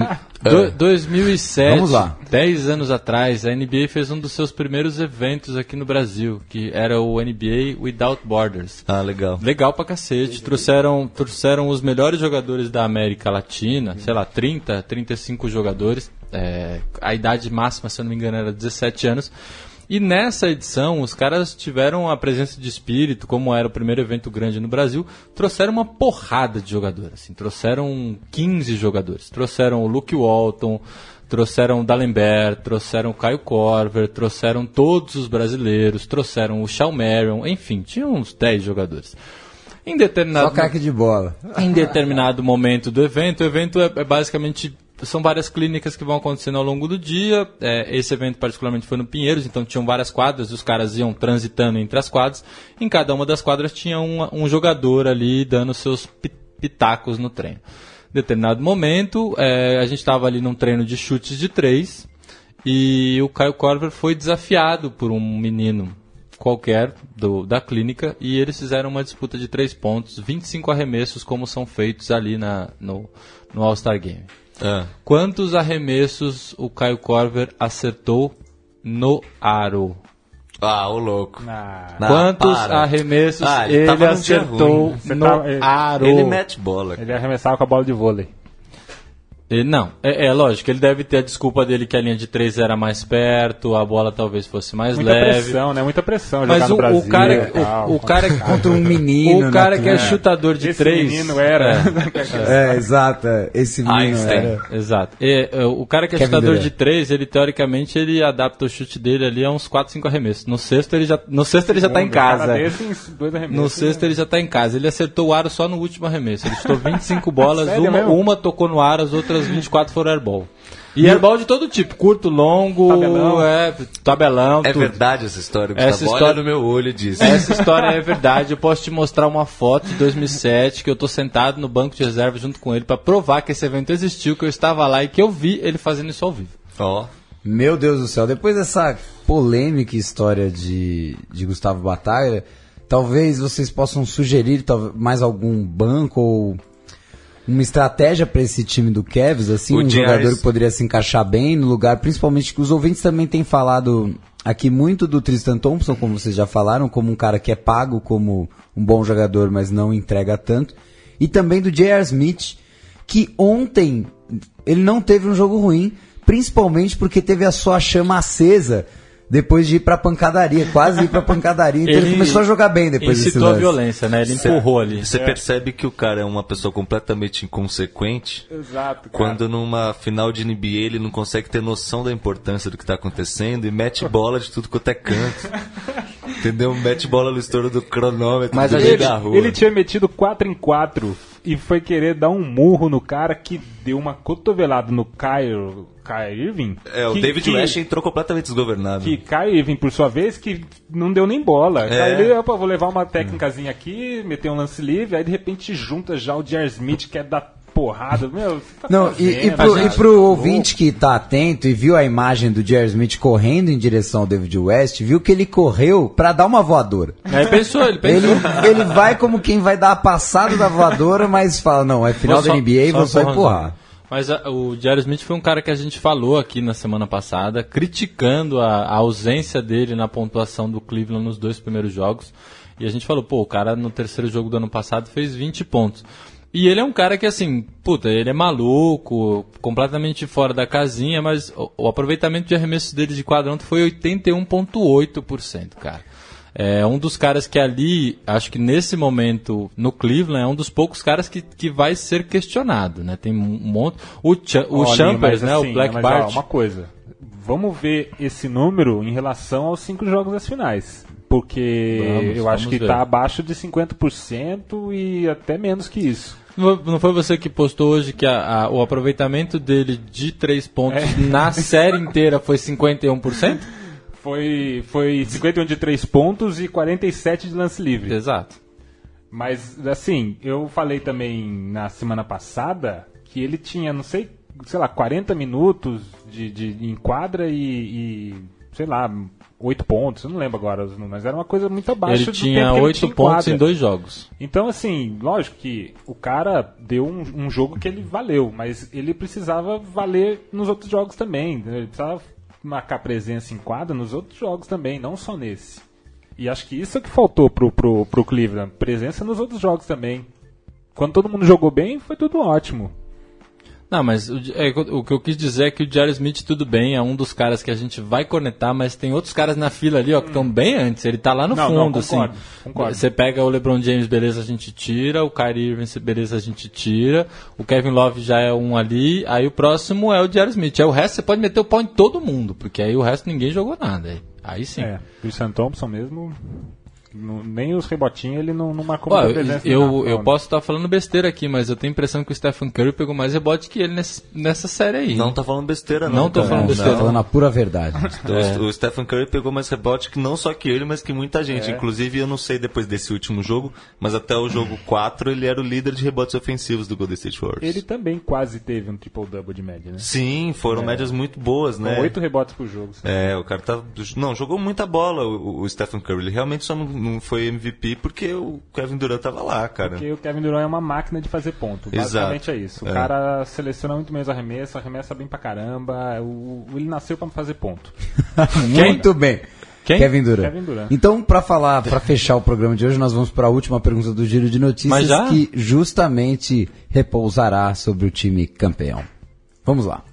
Do, dois mil e sete, Vamos lá. dez anos atrás, a N B A fez um dos seus primeiros eventos aqui no Brasil, que era o N B A Without Borders. Ah, legal. Legal pra cacete. Trouxeram, trouxeram os melhores jogadores da América Latina, sei lá, trinta, trinta e cinco jogadores. É, a idade máxima, se eu não me engano, era dezessete anos. E nessa edição, os caras tiveram a presença de espírito, como era o primeiro evento grande no Brasil, trouxeram uma porrada de jogadores. Assim, trouxeram quinze jogadores. Trouxeram o Luke Walton, trouxeram o D'Alembert, trouxeram o Kyle Korver, trouxeram todos os brasileiros, trouxeram o Shawn Marion, enfim, tinha uns dez jogadores. Em determinado, Só craque de bola. em determinado momento do evento, o evento é, é basicamente... São várias clínicas que vão acontecendo ao longo do dia. É, esse evento particularmente foi no Pinheiros, então tinham várias quadras, os caras iam transitando entre as quadras. Em cada uma das quadras tinha um, um jogador ali dando seus pi- pitacos no treino. Em determinado momento, é, a gente estava ali num treino de chutes de três e o Kyle Korver foi desafiado por um menino qualquer do, da clínica e eles fizeram uma disputa de três pontos, vinte e cinco arremessos como são feitos ali na, no, no All-Star Game. Ah. Quantos arremessos o Kyle Korver acertou no aro? Ah, o louco. Ah, Não, Quantos para. arremessos Ah, ele ele, tava num dia acertou ruim. Você no tava- ele- aro? Ele mete bola. ele arremessava com a bola de vôlei. Ele- não, é, é lógico, ele deve ter a desculpa dele que a linha de três era mais perto, a bola talvez fosse mais Muita leve. pressão, né? Muita pressão Mas jogar no o, Brasil. o cara, e tal. o, o cara que Contra um menino. o cara na que é clínica. chutador de Esse três. menino era... É, exato. é. Esse menino Einstein. era... Exato. E, é, o cara que é Kevin chutador Durant. de três, ele teoricamente ele adapta o chute dele ali a uns quatro, cinco arremessos. No sexto ele já, no sexto ele já tá em casa. Cara desse, em dois arremessos, No sexto ele já tá em casa. Ele acertou o aro só no último arremesso. Ele chutou vinte e cinco bolas, Sério uma, mesmo? uma tocou no aro, as outras vinte e quatro foram airball. E airball de todo tipo, curto, longo, Tabelão. é, tabelão, É tudo. verdade essa história, Essa Gustavo. história- Olha no meu olho disso. Essa história é verdade. Eu posso te mostrar uma foto de dois mil e sete que eu tô sentado no banco de reserva junto com ele pra provar que esse evento existiu, que eu estava lá e que eu vi ele fazendo isso ao vivo. Ó. Meu Deus do céu, depois dessa polêmica história de, de Gustavo Batalha, talvez vocês possam sugerir talvez, mais algum banco ou uma estratégia para esse time do Cavs, assim, O um J R jogador que poderia se encaixar bem no lugar, principalmente que os ouvintes também têm falado aqui muito do Tristan Thompson, como vocês já falaram, como um cara que é pago como um bom jogador, mas não entrega tanto, e também do J R Smith, que ontem ele não teve um jogo ruim, principalmente porque teve a sua chama acesa depois de ir pra pancadaria, quase ir pra pancadaria. Então ele, ele começou a jogar bem depois desse incitou a lance. violência, né? Ele empurrou ali. Você percebe que o cara é uma pessoa completamente inconsequente Exato, cara. quando numa final de N B A ele não consegue ter noção da importância do que está acontecendo e mete bola de tudo quanto é canto. Entendeu? Mete bola no estouro do cronômetro Mas do a meio gente- da rua. Ele tinha metido quatro em quatro e foi querer dar um murro no cara que deu uma cotovelada no Kyrie, Kyrie Irving. É, o que, David que, West entrou completamente desgovernado. Que Kyrie Irving, por sua vez, que não deu nem bola. É. Aí ele, opa, vou levar uma técnicazinha aqui, meter um lance livre, aí de repente junta já o J R Smith, que é dar porrada. Meu, você tá Não, e, e, fazendo, pro, cara? e pro ouvinte que tá atento e viu a imagem do J R Smith correndo em direção ao David West, viu que ele correu pra dar uma voadora. Aí pensou, ele Ele, pensou. ele vai como quem vai dar a passada da voadora, mas fala, não, é final Vou da só- N B A e só vou só empurrando. empurrar. Mas a- o J R Smith foi um cara que a gente falou aqui na semana passada, criticando a, a ausência dele na pontuação do Cleveland nos dois primeiros jogos. E a gente falou, pô, o cara no terceiro jogo do ano passado fez vinte pontos. E ele é um cara que, assim, puta, ele é maluco, completamente fora da casinha, mas o, o aproveitamento de arremesso dele de quadra ontem foi oitenta e um vírgula oito por cento, cara. É um dos caras que ali, acho que nesse momento, no Cleveland, é um dos poucos caras que, que vai ser questionado, né? Tem um monte... O, Ch- o Olha, Champers, né? Assim, o Black mas, Bart... ó, uma coisa, vamos ver esse número em relação aos cinco jogos das finais. Porque Vamos, eu acho vamos que ver. está abaixo de cinquenta por cento e até menos que isso. Não foi você que postou hoje que a, a, o aproveitamento dele de três pontos É. na série inteira foi cinquenta e um por cento? Foi, foi cinquenta e um de três pontos e quarenta e sete de lance livre. Exato. Mas, assim, eu falei também na semana passada que ele tinha, não sei, sei lá, quarenta minutos de, de, em quadra e, e, sei lá, oito pontos. Eu não lembro agora os números, mas era uma coisa muito abaixo Ele do tinha tempo que ele oito tinha em pontos quadra. em dois jogos. Então, assim, lógico que o cara deu um, um jogo que ele valeu, mas ele precisava valer nos outros jogos também. Ele precisava marcar presença em quadra nos outros jogos também, não só nesse. E acho que isso é que faltou pro, pro, pro Cleveland, presença nos outros jogos também. Quando todo mundo jogou bem, foi tudo ótimo. Não, mas o, é, o que eu quis dizer é que o J R. Smith, tudo bem, é um dos caras que a gente vai cornetar, mas tem outros caras na fila ali, ó, que estão bem antes. Ele tá lá no Não, fundo, não, concordo, assim. concordo. Você pega o LeBron James, beleza, a gente tira. O Kyrie Irving, beleza, a gente tira. O Kevin Love já é um ali. Aí o próximo é o J R. Smith. Aí o resto você pode meter o pau em todo mundo, porque aí o resto ninguém jogou nada. Aí, aí sim. É, o Christian Thompson mesmo, não- nem os rebotinhos ele não, não marcou Ó, muita eu, presença. eu, não, eu não. posso estar falando besteira aqui, mas eu tenho a impressão que o Stephen Curry pegou mais rebote que ele nessa, nessa série aí. Não tá falando besteira, não. Não tô cara. falando Não, besteira. tô falando a pura verdade. Então, É. O Stephen Curry pegou mais rebote que não só que ele, mas que muita gente. É. Inclusive, eu não sei depois desse último jogo, mas até o jogo quatro ele era o líder de rebotes ofensivos do Golden State Warriors. Ele também quase teve um triple-double de média, né? Sim, foram médias muito boas, Com né? oito rebotes por jogo. É, o cara tá. Não, jogou muita bola o, o Stephen Curry. Ele realmente só não, não foi M V P porque o Kevin Durant tava lá, cara. Porque o Kevin Durant é uma máquina de fazer ponto. Exato. Basicamente é isso. O É. cara seleciona muito menos arremesso, arremessa bem pra caramba. O, o- ele nasceu pra fazer ponto. Muito bem. Quem? Kevin Durant. Kevin Durant. Então, para falar, para fechar o programa de hoje, nós vamos para a última pergunta do Giro de Notícias, Mas já? que justamente repousará sobre o time campeão. Vamos lá.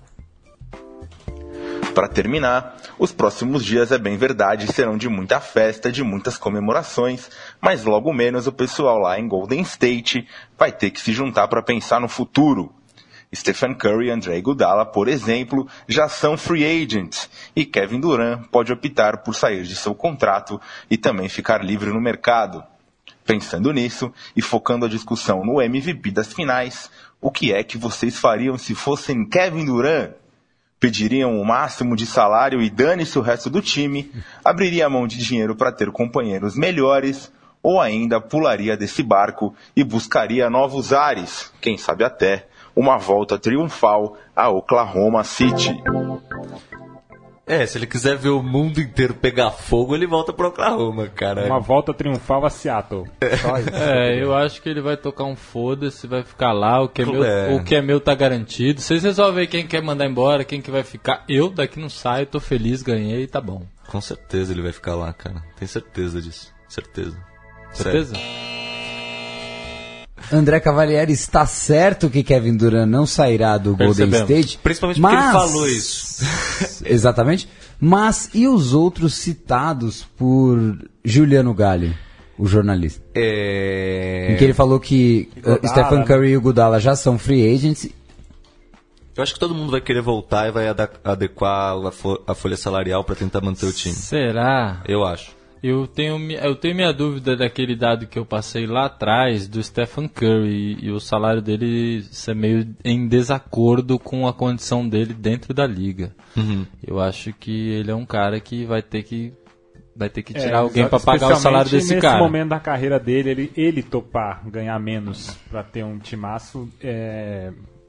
Para terminar, os próximos dias, é bem verdade, serão de muita festa, de muitas comemorações, mas logo menos o pessoal lá em Golden State vai ter que se juntar para pensar no futuro. Stephen Curry e Andre Iguodala, por exemplo, já são free agents, e Kevin Durant pode optar por sair de seu contrato e também ficar livre no mercado. Pensando nisso e focando a discussão no M V P das finais, o que é que vocês fariam se fossem Kevin Durant? Pediriam o máximo de salário e dane-se o resto do time, abriria a mão de dinheiro para ter companheiros melhores, ou ainda pularia desse barco e buscaria novos ares, quem sabe até uma volta triunfal a Oklahoma City. É, se ele quiser ver o mundo inteiro pegar fogo, ele volta pro Oklahoma, cara. Uma volta triunfal a Seattle. Só isso. É, eu acho que ele vai tocar um foda-se, vai ficar lá, o que é, meu, É. o que é meu tá garantido. Vocês resolvem aí quem quer mandar embora, quem que vai ficar. Eu daqui não saio, tô feliz, ganhei, tá bom. Com certeza ele vai ficar lá, cara. Tenho certeza disso. Certeza. Certeza? André Cavalieri, está certo que Kevin Durant não sairá do Golden Percebemos. State? Principalmente porque mas... ele falou isso. Exatamente. Mas e os outros citados por Juliano Galli, o jornalista? É... Em que ele falou que uh, Iguodala, Stephen né? Curry e o Iguodala já são free agents. Eu acho que todo mundo vai querer voltar e vai ada- adequar a, fo- a folha salarial pra tentar manter o time. Será? Eu acho. Eu tenho, mi- eu tenho minha dúvida daquele dado que eu passei lá atrás do Stephen Curry e, e o salário dele ser meio em desacordo com a condição dele dentro da liga. Uhum. Eu acho que ele é um cara que vai ter que vai ter que É, tirar alguém exa- para pagar o salário especialmente desse nesse cara. momento da carreira dele, ele, ele topar ganhar menos pra ter um timaço, é,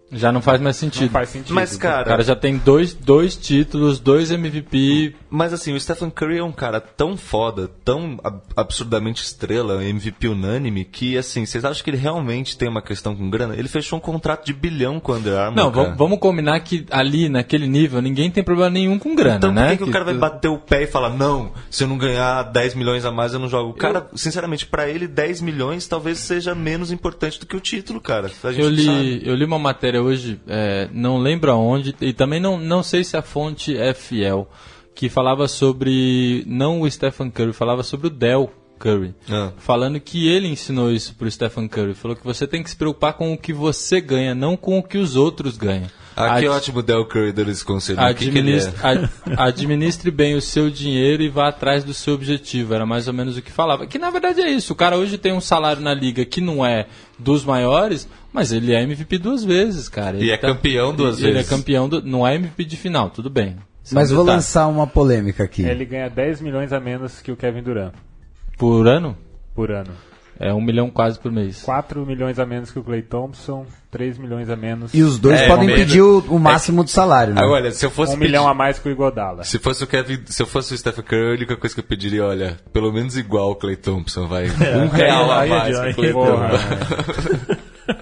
Já não faz mais sentido. Não faz sentido. Mas, cara... O cara já tem dois, dois títulos, dois M V P. Mas assim, o Stephen Curry é um cara tão foda, tão ab- absurdamente estrela, M V P unânime, que assim, vocês acham que ele realmente tem uma questão com grana? Ele fechou um contrato de bilhão com o Under Armour, Não, cara. v- vamos combinar que ali, naquele nível, ninguém tem problema nenhum com grana, Então por né? que, que o cara vai bater o pé e falar, não, se eu não ganhar dez milhões a mais eu não jogo? O cara, sinceramente, pra ele dez milhões talvez seja menos importante do que o título, cara. A gente Eu li, sabe. eu li uma matéria hoje, é, não lembro aonde, e também não, não sei se a fonte é fiel, que falava sobre, não o Stephen Curry, falava sobre o Del Curry, Ah. falando que ele ensinou isso pro Stephen Curry, falou que você tem que se preocupar com o que você ganha, não com o que os outros ganham. Ah, que Ad- ótimo Del Curry dando esse conselho. O que, que ele é? Administre, ad- administre bem o seu dinheiro e vá atrás do seu objetivo. Era mais ou menos o que falava. Que na verdade é isso. O cara hoje tem um salário na liga que não é dos maiores, mas ele é M V P duas vezes, cara. E Ele é campeão duas ele vezes. é campeão, do, não é M V P de final, tudo bem. Isso é um Mas vou detalhe. lançar uma polêmica aqui. Ele ganha dez milhões a menos que o Kevin Durant Por ano? por ano. É um milhão quase por mês. quatro milhões a menos que o Klay Thompson, três milhões a menos. E os dois É, podem menos. pedir o, o máximo do salário, né? Agora, se eu fosse um pedir- milhão a mais que o Iguodala. Se fosse o Kevin, se eu fosse o Stephen Curry, a única coisa que eu pediria, olha, pelo menos igual o Klay Thompson, vai. Um real a aí mais é que o Klay Porra, Thompson.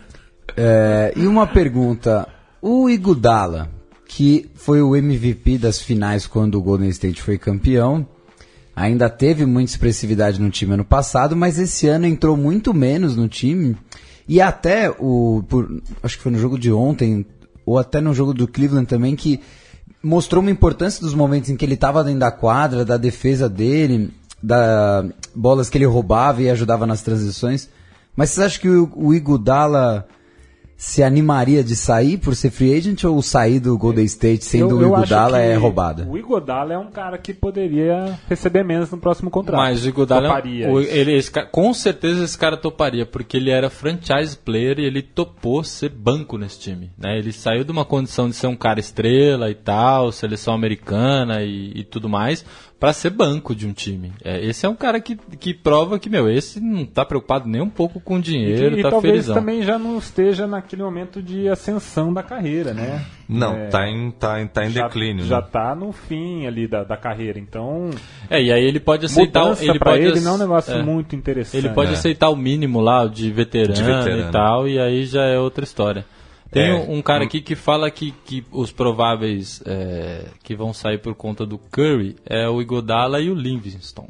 É, e uma pergunta. O Iguodala, que foi o M V P das finais quando o Golden State foi campeão, ainda teve muita expressividade no time ano passado, mas esse ano entrou muito menos no time. E até o... por- acho que foi no jogo de ontem, ou até no jogo do Cleveland também, que mostrou uma importância dos momentos em que ele estava dentro da quadra, da defesa dele, da bolas que ele roubava e ajudava nas transições. Mas vocês acham que o, o Iguodala se animaria de sair por ser free agent ou sair do Golden State sendo Eu- o eu acho Iguodala que é roubada? O Iguodala é um cara que poderia receber menos no próximo contrato. Mas o Iguodala, Toparia o- isso. ele, esse ca- com certeza esse cara toparia, porque ele era franchise player e ele topou ser banco nesse time, né? Ele saiu de uma condição de ser um cara estrela e tal, seleção americana e, e tudo mais, para ser banco de um time. É, esse é um cara que, que prova que, meu, esse não tá preocupado nem um pouco com E, dinheiro, que, e tá talvez felizão. também já não esteja naquele momento de ascensão da carreira, né? Não, É, tá em, tá em, tá em já, declínio. Já né? tá no fim ali da, da carreira. Então, É, e aí ele pode aceitar... mudança ele pra pode ele ace- não é um negócio é. muito interessante. Ele pode É. aceitar o mínimo lá, o de veterano, De veterano. e tal, e aí já é outra história. Tem É. um, um cara aqui que fala que, que os prováveis é, que vão sair por conta do Curry é o Iguodala e o Livingston.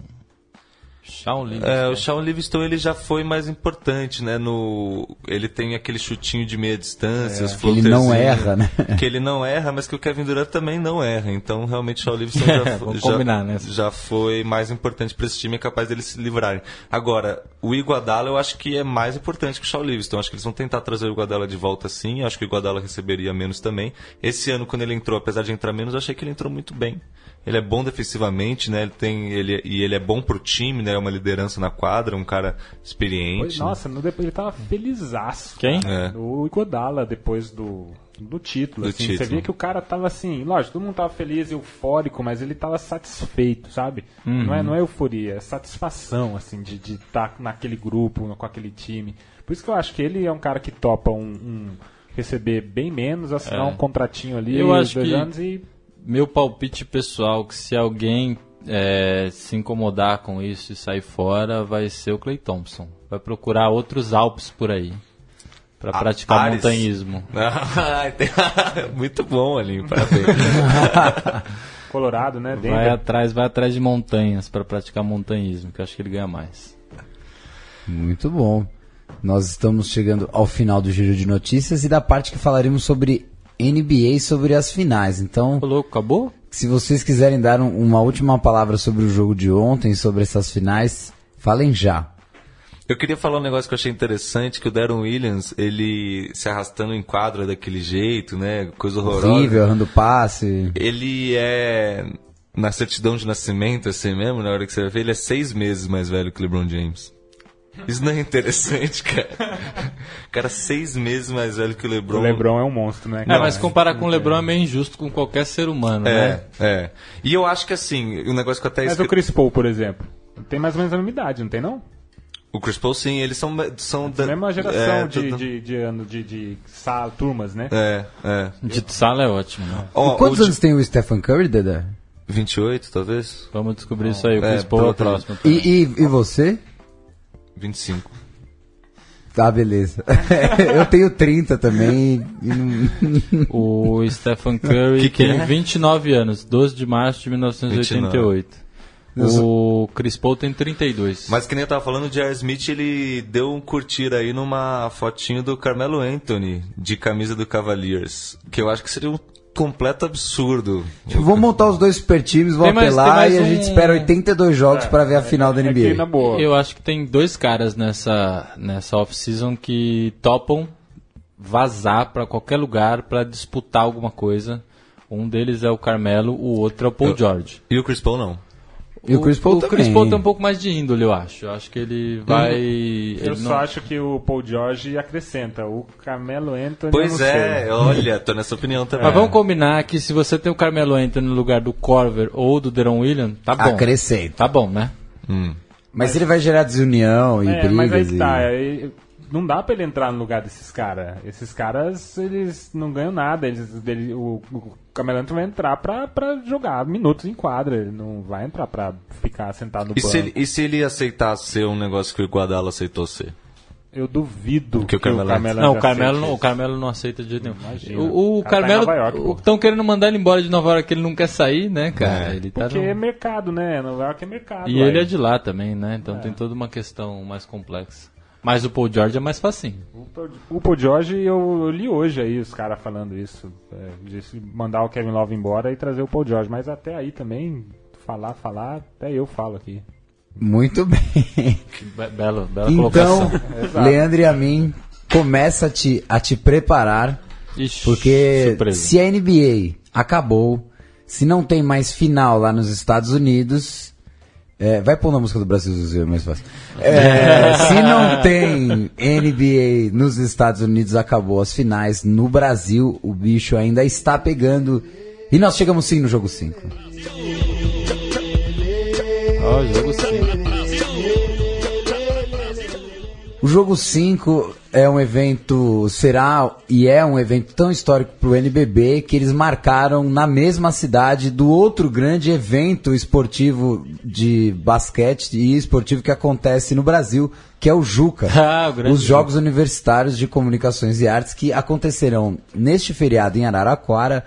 Shawn Livingston. É, o Shawn Livingston ele já foi mais importante, né? No, ele tem aquele chutinho de meia distância, os Ele não floaterzinhos, erra, né? Que ele não erra, mas que o Kevin Durant também não erra. Então, realmente, o Shawn Livingston já, É, foi- vamos já, combinar, né? já foi mais importante para esse time, é capaz deles se livrarem. Agora, o Iguodala eu acho que é mais importante que o Shawn Livingston. Acho que eles vão tentar trazer o Iguodala de volta sim. Acho que o Iguodala receberia menos também. Esse ano, quando ele entrou, apesar de entrar menos, eu achei que ele entrou muito bem. Ele é bom defensivamente, né? Ele tem, ele, e ele é bom pro time, né? É uma liderança na quadra, um cara experiente. Nossa, no, depois ele tava felizaço. Quem? cara. É. O Iguodala, depois do, do título. Do assim, título. Você via que o cara tava assim, lógico, todo mundo tava feliz, eufórico, mas ele tava satisfeito, sabe? Não, é, não é euforia, é satisfação, assim, de estar naquele grupo, com aquele time. Por isso que eu acho que ele é um cara que topa um, um receber bem menos, assinar É. um contratinho ali, Eu acho dois que- anos e... Meu palpite pessoal, que se alguém é, se incomodar com isso e sair fora, vai ser o Klay Thompson. Vai procurar outros Alpes por aí, para A- praticar Ares. montanhismo. Ah, tem- Muito bom, Alinho, parabéns. Colorado, né? Denver. Vai atrás, vai atrás de montanhas para praticar montanhismo, que eu acho que ele ganha mais. Muito bom. Nós estamos chegando ao final do giro de notícias e da parte que falaremos sobre N B A, sobre as finais. Então, Ô, louco, acabou? se vocês quiserem dar um- uma última palavra sobre o jogo de ontem, sobre essas finais, falem já. Eu queria falar um negócio que eu achei interessante, que o Deron Williams, ele se arrastando em quadra daquele jeito, né? Coisa horrorosa. Horrível, errando passe. Ele é, na certidão de nascimento, assim mesmo, na hora que você vai ver, ele é seis meses mais velho que o LeBron James. Isso não é interessante, cara? Cara, seis meses mais velho que o LeBron. O LeBron é um monstro, né? É, cara? mas comparar com o LeBron é meio injusto com qualquer ser humano, É, né? é. E eu acho que assim, um negócio que eu até Mas o escre- Chris Paul, por exemplo, tem mais ou menos a mesma idade, não tem não? O Chris Paul, sim, eles são... são da mesma geração é, de, do, de, de ano, de, de sala, turmas, né? É, é. De sala é ótimo, né? Oh, quantos anos de... tem o Stephen Curry, Dedé? vinte e oito, talvez. Vamos descobrir oh, isso aí, o Chris é, Paul é o próximo. E, e, e você? vinte e cinco. Tá, beleza. Eu tenho trinta também. E não... O Stephen Curry que que tem é? vinte e nove anos, doze de março de mil novecentos e oitenta e oito. O Chris Paul tem trinta e dois. Mas que nem eu tava falando, o J R. Smith, ele deu um curtir aí numa fotinho do Carmelo Anthony, de camisa do Cavaliers, que eu acho que seria um completo absurdo. Tipo, vamos montar os dois super times, vão apelar e a um... gente espera oitenta e dois jogos é, para ver a final da N B A. Na boa. Eu acho que tem dois caras nessa, nessa off-season que topam vazar para qualquer lugar para disputar alguma coisa. Um deles é o Carmelo, o outro é o Paul eu... George. E o Chris Paul não? E o Chris Paul o, também. O Chris Paul tem um pouco mais de índole, eu acho. Eu acho que ele vai... Eu ele só não... acho que o Paul George acrescenta. O Carmelo Anthony, Pois eu não é, sei. olha, tô nessa opinião também. Mas vamos combinar que se você tem o Carmelo Anthony no lugar do Corver ou do Deron Williams, tá bom. Acrescenta. Tá bom, né? Hum. Mas, mas ele vai gerar desunião e é, brigas. Mas aí e... tá, aí, não dá pra ele entrar no lugar desses caras. Esses caras, eles não ganham nada. Eles, ele, o, o Carmelo Anthony vai entrar pra, pra jogar minutos em quadra. Ele não vai entrar pra ficar sentado no e banco. Se ele, e se ele aceitasse ser um negócio que o Guadala aceitou ser? Eu duvido que, que o Carmelo, o Carmelo não, o Carmelo não, o Carmelo não aceita de jeito nenhum. Imagina. O, o Carmelo estão querendo mandar ele embora de Nova York, que ele não quer sair, né, cara? É. Ele Porque tá no... é mercado, né? Nova York é mercado. E aí. ele é de lá também, né? Então é. tem toda uma questão mais complexa. Mas o Paul George é mais facinho. O Paul George, eu, eu li hoje aí os caras falando isso. É, de mandar o Kevin Love embora e trazer o Paul George. Mas até aí também, falar, falar, até eu falo aqui. Muito bem. Be belo, bela então, colocação. Leandro e a mim, começa a te, a te preparar. Ixi, porque surpresa. Se a N B A acabou, se não tem mais final lá nos Estados Unidos... É, vai pôr na música do Brasil, é mais fácil. É, se não tem N B A nos Estados Unidos, acabou as finais. No Brasil, o bicho ainda está pegando. E nós chegamos sim no jogo cinco. Ó, oh, jogo cinco. O jogo cinco é um evento, será e é um evento tão histórico para o N B B que eles marcaram na mesma cidade do outro grande evento esportivo de basquete e esportivo que acontece no Brasil, que é o JUCA, ah, o os Jogos Universitários de Comunicações e Artes, que acontecerão neste feriado em Araraquara,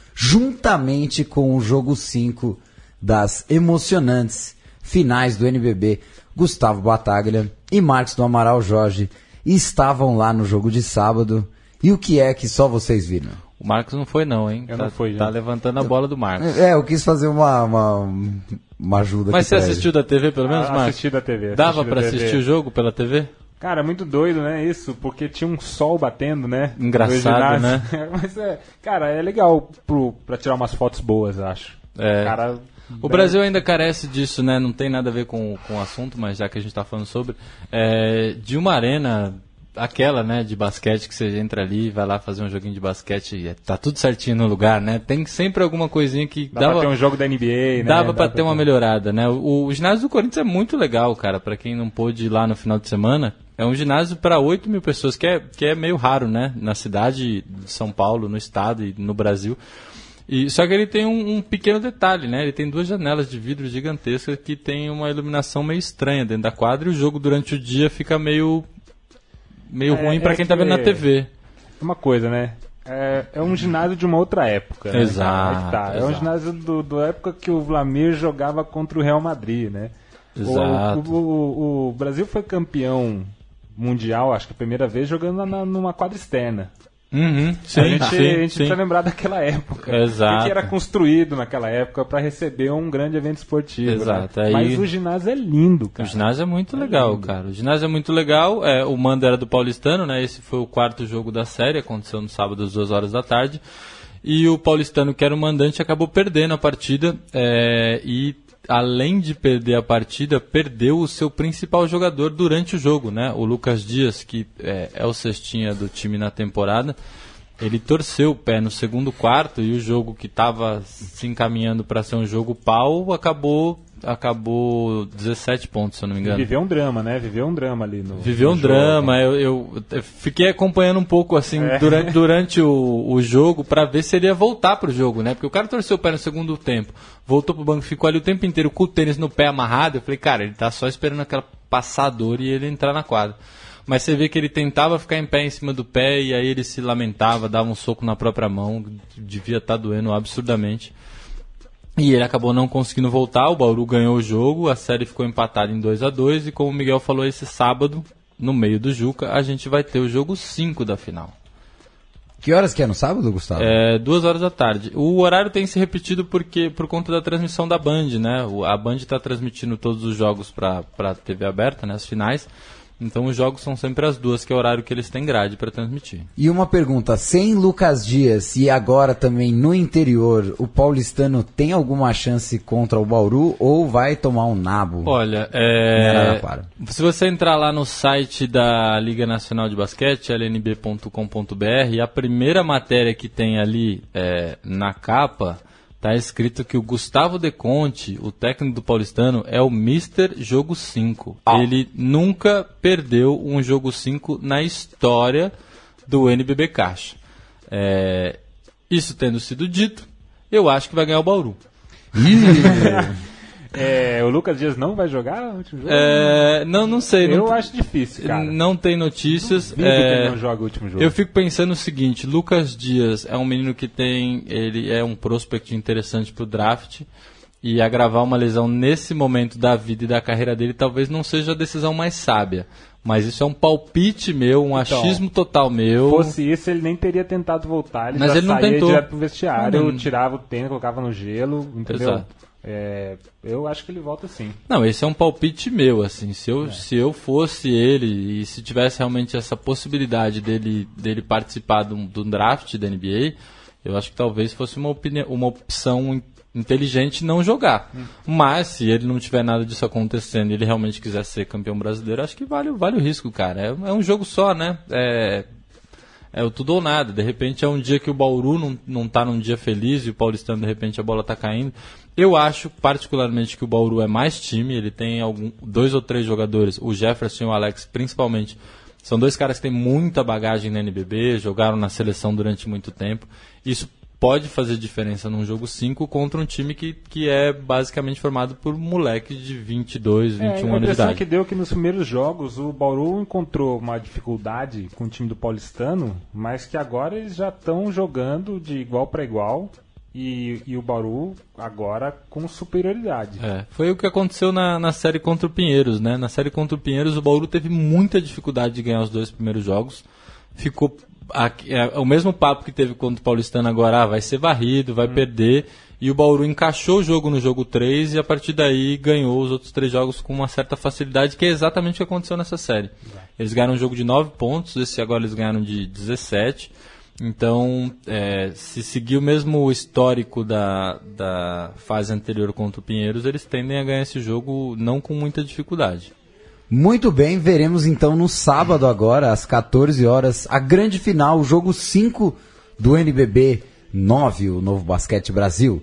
juntamente com o jogo cinco das emocionantes finais do N B B. Gustavo Battaglia e Marcos do Amaral Jorge estavam lá no jogo de sábado. E o que é que só vocês viram? O Marcos não foi não, hein? Eu tá, não fui, tá levantando a bola do Marcos. É, eu quis fazer uma, uma, uma ajuda. Mas você aqui assistiu ele. da T V pelo menos, ah, Marcos? Assisti da T V. Dava pra assistir o jogo pela T V? Cara, é muito doido, né, isso, porque tinha um sol batendo, né? Engraçado, né? Mas, é, cara, é legal pro, pra tirar umas fotos boas, acho. É. Cara, o Brasil ainda carece disso, né? Não tem nada a ver com, com o assunto, mas já que a gente tá falando sobre, é, de uma arena, aquela, né, de basquete que você entra ali, vai lá fazer um joguinho de basquete e tá tudo certinho no lugar, né? Tem sempre alguma coisinha que dá dava, pra ter um jogo da N B A, né? Dava pra dá ter uma melhorada, né? O, o ginásio do Corinthians é muito legal, cara, pra quem não pôde ir lá no final de semana. É um ginásio para oito mil pessoas, que é, que é meio raro, né? Na cidade de São Paulo, no estado e no Brasil. E, só que ele tem um, um pequeno detalhe, né? Ele tem duas janelas de vidro gigantescas que tem uma iluminação meio estranha dentro da quadra e o jogo durante o dia fica meio, meio é, ruim para é quem tá vendo na T V. Uma coisa, né? É, é um ginásio de uma outra época. Né? Exato, tá. É exato. um ginásio do, da época que o Vlamir jogava contra o Real Madrid, né? Exato. O, o, o, o Brasil foi campeão mundial, acho que a primeira vez, jogando na, numa quadra externa. Uhum, sim, a gente, sim, a gente sim. precisa lembrar daquela época. Exato. O que era construído naquela época para receber um grande evento esportivo. Exato. Né? Aí, mas o ginásio é lindo, cara. O ginásio é muito legal, lindo. cara. O ginásio é muito legal. É, o mando era do Paulistano, né? Esse foi o quarto jogo da série, aconteceu no sábado às duas horas da tarde. E o Paulistano, que era o mandante, acabou perdendo a partida é, e além de perder a partida, perdeu o seu principal jogador durante o jogo, né? O Lucas Dias, que é, é o cestinha do time na temporada. Ele torceu o pé no segundo quarto e o jogo que estava se encaminhando para ser um jogo pau acabou acabou dezessete pontos, se eu não me engano. Viveu um drama, né? Viveu um drama ali no Viveu um no drama, eu, eu, eu fiquei acompanhando um pouco assim É. durante, durante o, o jogo pra ver se ele ia voltar pro jogo, né? Porque o cara torceu o pé no segundo tempo, voltou pro banco, ficou ali o tempo inteiro com o tênis no pé amarrado. Eu falei, cara, ele tá só esperando aquela passadora e ele entrar na quadra. Mas você vê que ele tentava ficar em pé em cima do pé e aí ele se lamentava, dava um soco na própria mão, devia estar doendo absurdamente. E ele acabou não conseguindo voltar, o Bauru ganhou o jogo, a série ficou empatada em dois a dois e como o Miguel falou, esse sábado, no meio do Juca, a gente vai ter o jogo cinco da final. Que horas que é no sábado, Gustavo? É, duas horas da tarde. O horário tem se repetido porque, por conta da transmissão da Band, né? O- A Band está transmitindo todos os jogos para a T V aberta, né? As finais. Então os jogos são sempre às duas, que é o horário que eles têm grade para transmitir. E uma pergunta, sem Lucas Dias e agora também no interior, o paulistano tem alguma chance contra o Bauru ou vai tomar um nabo? Olha, Em é... Araraquara? se você entrar lá no site da Liga Nacional de Basquete, l n b ponto com ponto b r, a primeira matéria que tem ali é, na capa, tá escrito que o Gustavo De Conte, o técnico do paulistano, é o mister Jogo cinco. Ele nunca perdeu um Jogo cinco na história do N B B Caixa. É, isso tendo sido dito, eu acho que vai ganhar o Bauru. É, o Lucas Dias não vai jogar o último jogo? É, não, não sei. Eu não, acho difícil, cara. não tem notícias. Duvido que é, ele não joga o último jogo. Eu fico pensando o seguinte, Lucas Dias é um menino que tem, ele é um prospect interessante pro draft e agravar uma lesão nesse momento da vida e da carreira dele talvez não seja a decisão mais sábia. Mas isso é um palpite meu, um Então, achismo total meu. Se fosse isso, ele nem teria tentado voltar. Ele Mas já ele não saía tentou. direto pro vestiário, Não, não. tirava o tênis, colocava no gelo, entendeu? Exato. É, eu acho que ele volta sim. Não, esse é um palpite meu, assim, se eu, se eu fosse ele e se tivesse realmente essa possibilidade dele, dele participar de um, de um draft da N B A, eu acho que talvez fosse uma, opinião, uma opção in- inteligente não jogar. Hum. Mas se ele não tiver nada disso acontecendo e ele realmente quiser ser campeão brasileiro, acho que vale, vale o risco, cara. É, é um jogo só, né? É, é o tudo ou nada. De repente é um dia que o Bauru não, não tá num dia feliz e o paulistano, de repente, a bola tá caindo. Eu acho, particularmente, que o Bauru é mais time. Ele tem algum, dois ou três jogadores, o Jefferson e o Alex, principalmente. São dois caras que têm muita bagagem na N B B, jogaram na seleção durante muito tempo. Isso pode fazer diferença num jogo cinco contra um time que, que é basicamente formado por moleques de vinte e dois, vinte e um É, a anos de impressão idade. que deu que nos primeiros jogos o Bauru encontrou uma dificuldade com o time do paulistano, mas que agora eles já estão jogando de igual para igual e, e o Bauru agora com superioridade. É, foi o que aconteceu na, na série contra o Pinheiros, né? Na série contra o Pinheiros, o Bauru teve muita dificuldade de ganhar os dois primeiros jogos. Ficou aqui, é, o mesmo papo que teve contra o Paulistano agora, ah, vai ser varrido, vai hum. perder. E o Bauru encaixou o jogo no jogo três e a partir daí ganhou os outros três jogos com uma certa facilidade, que é exatamente o que aconteceu nessa série. Eles ganharam um jogo de nove pontos, esse agora eles ganharam de dezessete. Então, é, se seguir o mesmo histórico da, da fase anterior contra o Pinheiros, eles tendem a ganhar esse jogo não com muita dificuldade. Muito bem, veremos então no sábado agora, às quatorze horas, a grande final, o jogo cinco do N B B nove, o Novo Basquete Brasil.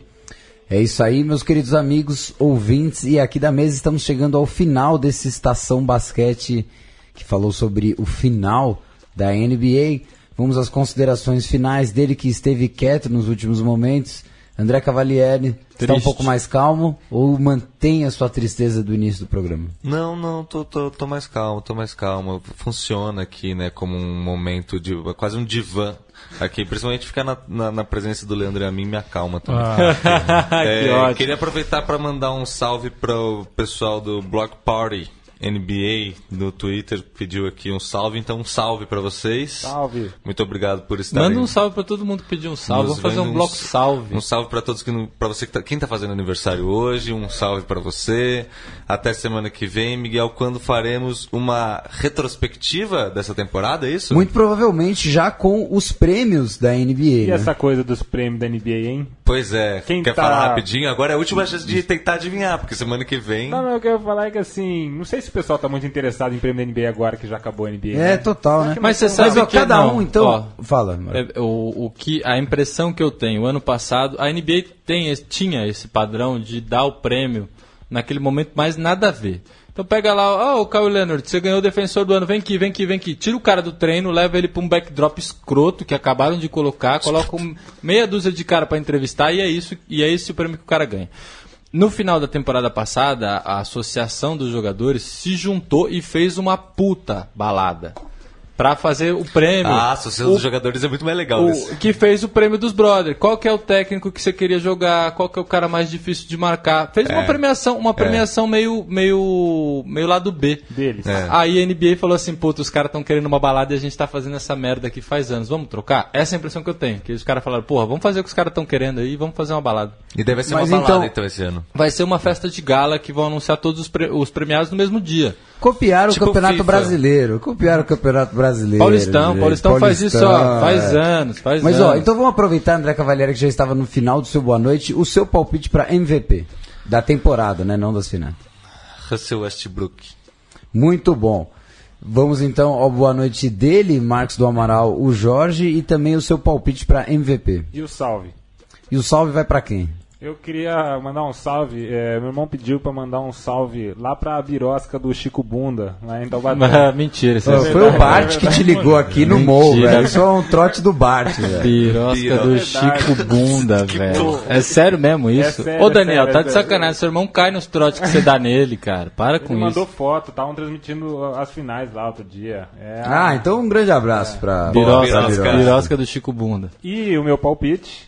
É isso aí, meus queridos amigos, ouvintes, e aqui da mesa estamos chegando ao final desse Estação Basquete, que falou sobre o final da N B A. Vamos às considerações finais dele, que esteve quieto nos últimos momentos. André Cavalieri, está um pouco mais calmo ou mantém a sua tristeza do início do programa? Não, não, tô, tô, tô mais calmo, tô mais calmo. Funciona aqui, né, como um momento de... quase um divã aqui. Principalmente ficar na, na, na presença do Leandro e a mim me acalma também. Ah, é, que ótimo. Queria aproveitar para mandar um salve para o pessoal do Block Party N B A no Twitter, pediu aqui um salve, então um salve para vocês. Salve. Muito obrigado por estarem. Manda um salve para todo mundo que pediu um salve. Vamos fazer um bloco salve. Um salve para todos que para você que tá, quem tá fazendo aniversário hoje, um salve para você. Até semana que vem, Miguel, quando faremos uma retrospectiva dessa temporada, é isso? Muito provavelmente já com os prêmios da N B A. E né? essa coisa dos prêmios da N B A, hein? Pois é. Quem Quer tá... falar rapidinho? Agora é a última chance de tentar adivinhar, porque semana que vem... Não, não, eu quero falar é que assim, não sei se o pessoal tá muito interessado em prêmio da N B A agora que já acabou a N B A. É, né? total, né? Mas você Mas, sabe ó, que cada não. um, então... Ó, Fala, Marco. É, o, o que, a impressão que eu tenho, ano passado, a N B A tem, tinha esse padrão de dar o prêmio naquele momento, mas nada a ver. Então pega lá, ó, oh, o Kawhi Leonard, você ganhou o defensor do ano, vem aqui, vem aqui, vem aqui. Tira o cara do treino, leva ele pra um backdrop escroto que acabaram de colocar, coloca um, meia dúzia de cara pra entrevistar e é isso, e é esse o prêmio que o cara ganha. No final da temporada passada, a associação dos jogadores se juntou e fez uma puta balada pra fazer o prêmio. Ah, a associação o, dos jogadores é muito mais legal. O, que fez o prêmio dos brothers. Qual que é o técnico que você queria jogar? Qual que é o cara mais difícil de marcar? Fez é. uma premiação, uma premiação é. meio, meio, meio lado B deles. É. Aí a N B A falou assim, puta, os caras estão querendo uma balada e a gente tá fazendo essa merda aqui faz anos. Vamos trocar? Essa é a impressão que eu tenho. Que os caras falaram, porra, vamos fazer o que os caras estão querendo aí, vamos fazer uma balada. E deve ser Mas uma balada então, então esse ano. Vai ser uma festa de gala que vão anunciar todos os, pre os premiados no mesmo dia. Copiaram Tipo o Campeonato FIFA. Brasileiro. Copiaram o Campeonato Brasileiro. Paulistão, Paulistão, Paulistão faz isso, ó, faz anos, faz Mas, anos. ó, então vamos aproveitar, André Cavalieri, que já estava no final do seu Boa Noite, o seu palpite para M V P da temporada, né, não das finais. Russell Westbrook. Muito bom. Vamos então ao Boa Noite dele, Marcos do Amaral, o Jorge, e também o seu palpite para M V P. E o salve? E o salve vai para quem? Eu queria mandar um salve, é, meu irmão pediu pra mandar um salve lá pra birosca do Chico Bunda, lá em Taubaté. Mentira, isso Oh, é foi o Bart que te ligou aqui no morro, velho. Isso é um trote do Bart, velho. Birosca do Chico Bunda, velho. É sério mesmo isso? É sério, Ô Daniel, é sério, tá é de sério. sacanagem, seu irmão cai nos trotes que você dá nele, cara. Para com Ele isso. mandou foto, estavam transmitindo as finais lá outro dia. É Ah, a- então um grande abraço pra Birosca, pra birosca, birosca do Chico Bunda. E o meu palpite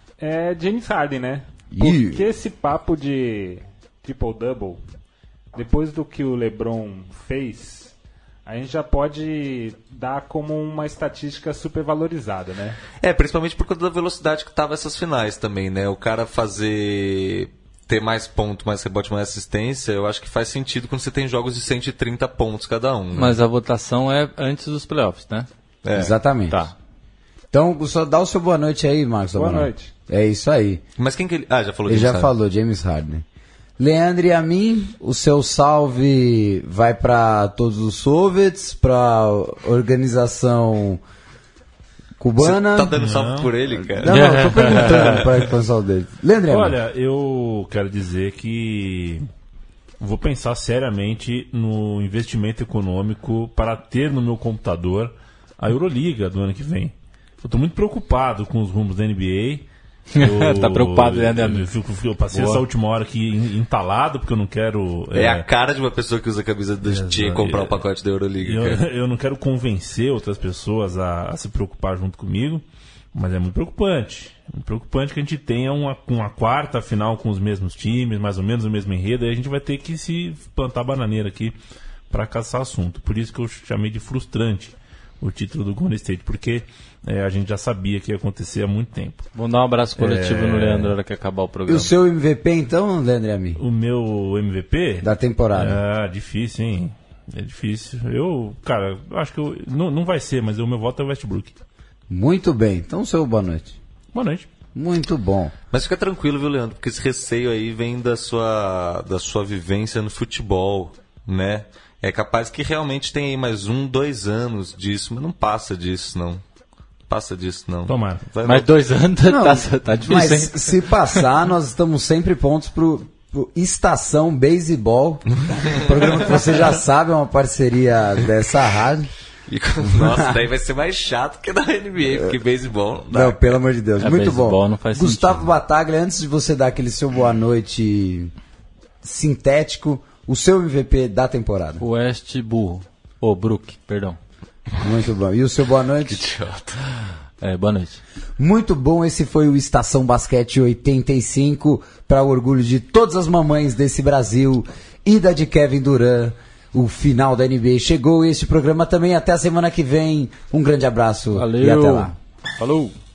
é James Harden, né? Ih. Porque esse papo de triple-double, depois do que o LeBron fez, a gente já pode dar como uma estatística super valorizada, né? É, principalmente por conta da velocidade que tava essas finais também, né? O cara fazer... ter mais ponto, mais rebote, mais assistência, eu acho que faz sentido quando você tem jogos de cento e trinta pontos cada um. Né? Mas a votação é antes dos playoffs, né? É. Exatamente. Tá. Então, só dá o seu boa noite aí, Marcos. Boa Amaral. noite. É isso aí. Mas quem que ele... Ah, já falou Ele disso, já né? falou, James Harden. Leandro e a mim, o seu salve vai para todos os soviets, para organização cubana. Você tá dando salve por ele, cara? Não, não, tô perguntando para a expansão dele. Leandro e a mim. Olha, eu quero dizer que vou pensar seriamente no investimento econômico para ter no meu computador a Euroliga do ano que vem. Eu estou muito preocupado com os rumos da N B A. Eu, Tá preocupado, né, eu, André? eu, eu passei Boa. essa última hora aqui entalado, porque eu não quero... É, a cara de uma pessoa que usa a camisa do G e comprar o pacote da Euroliga, Eu, cara. eu não quero convencer outras pessoas a, a se preocupar junto comigo, mas é muito preocupante. É muito preocupante que a gente tenha uma, uma quarta final com os mesmos times, mais ou menos o mesmo enredo, e a gente vai ter que se plantar bananeira aqui para caçar assunto. Por isso que eu chamei de frustrante o título do Golden State, porque é, a gente já sabia que ia acontecer há muito tempo. Vamos dar um abraço coletivo É. no Leandro na hora que acabar o E programa. o seu M V P então, Leandro e a mim? O meu M V P... Da temporada. Ah, difícil, hein? É difícil. Eu, cara, eu acho que eu, não, não vai ser, mas o meu voto é o Westbrook. Muito bem. Então, seu boa noite. Boa noite. Muito bom. Mas fica tranquilo, viu, Leandro? Porque esse receio aí vem da sua, da sua vivência no futebol, né? É capaz que realmente tenha aí mais um, dois anos disso, mas não passa disso, não. Passa disso, não. Tomara. Vai Mas dois anos Não, tá, tá difícil, Mas hein? se passar, nós estamos sempre prontos pro, pro Estação Baseball. Programa que você já sabe, é uma parceria dessa rádio. E, nossa, daí vai ser mais chato que da N B A, porque beisebol não dá. Não, pelo amor de Deus. É, Muito beisebol bom. não faz Gustavo sentido. Bataglia, antes de você dar aquele seu boa noite sintético, o seu M V P da temporada. West Burro. Ô, Brook, perdão. Muito bom. E o seu boa noite? Idiota. É, boa noite. Muito bom, esse foi o Estação Basquete oitenta e cinco, para o orgulho de todas as mamães desse Brasil e da de Kevin Durant. O final da N B A chegou, este programa também. Até a semana que vem. Um grande abraço Valeu. e até lá. Falou.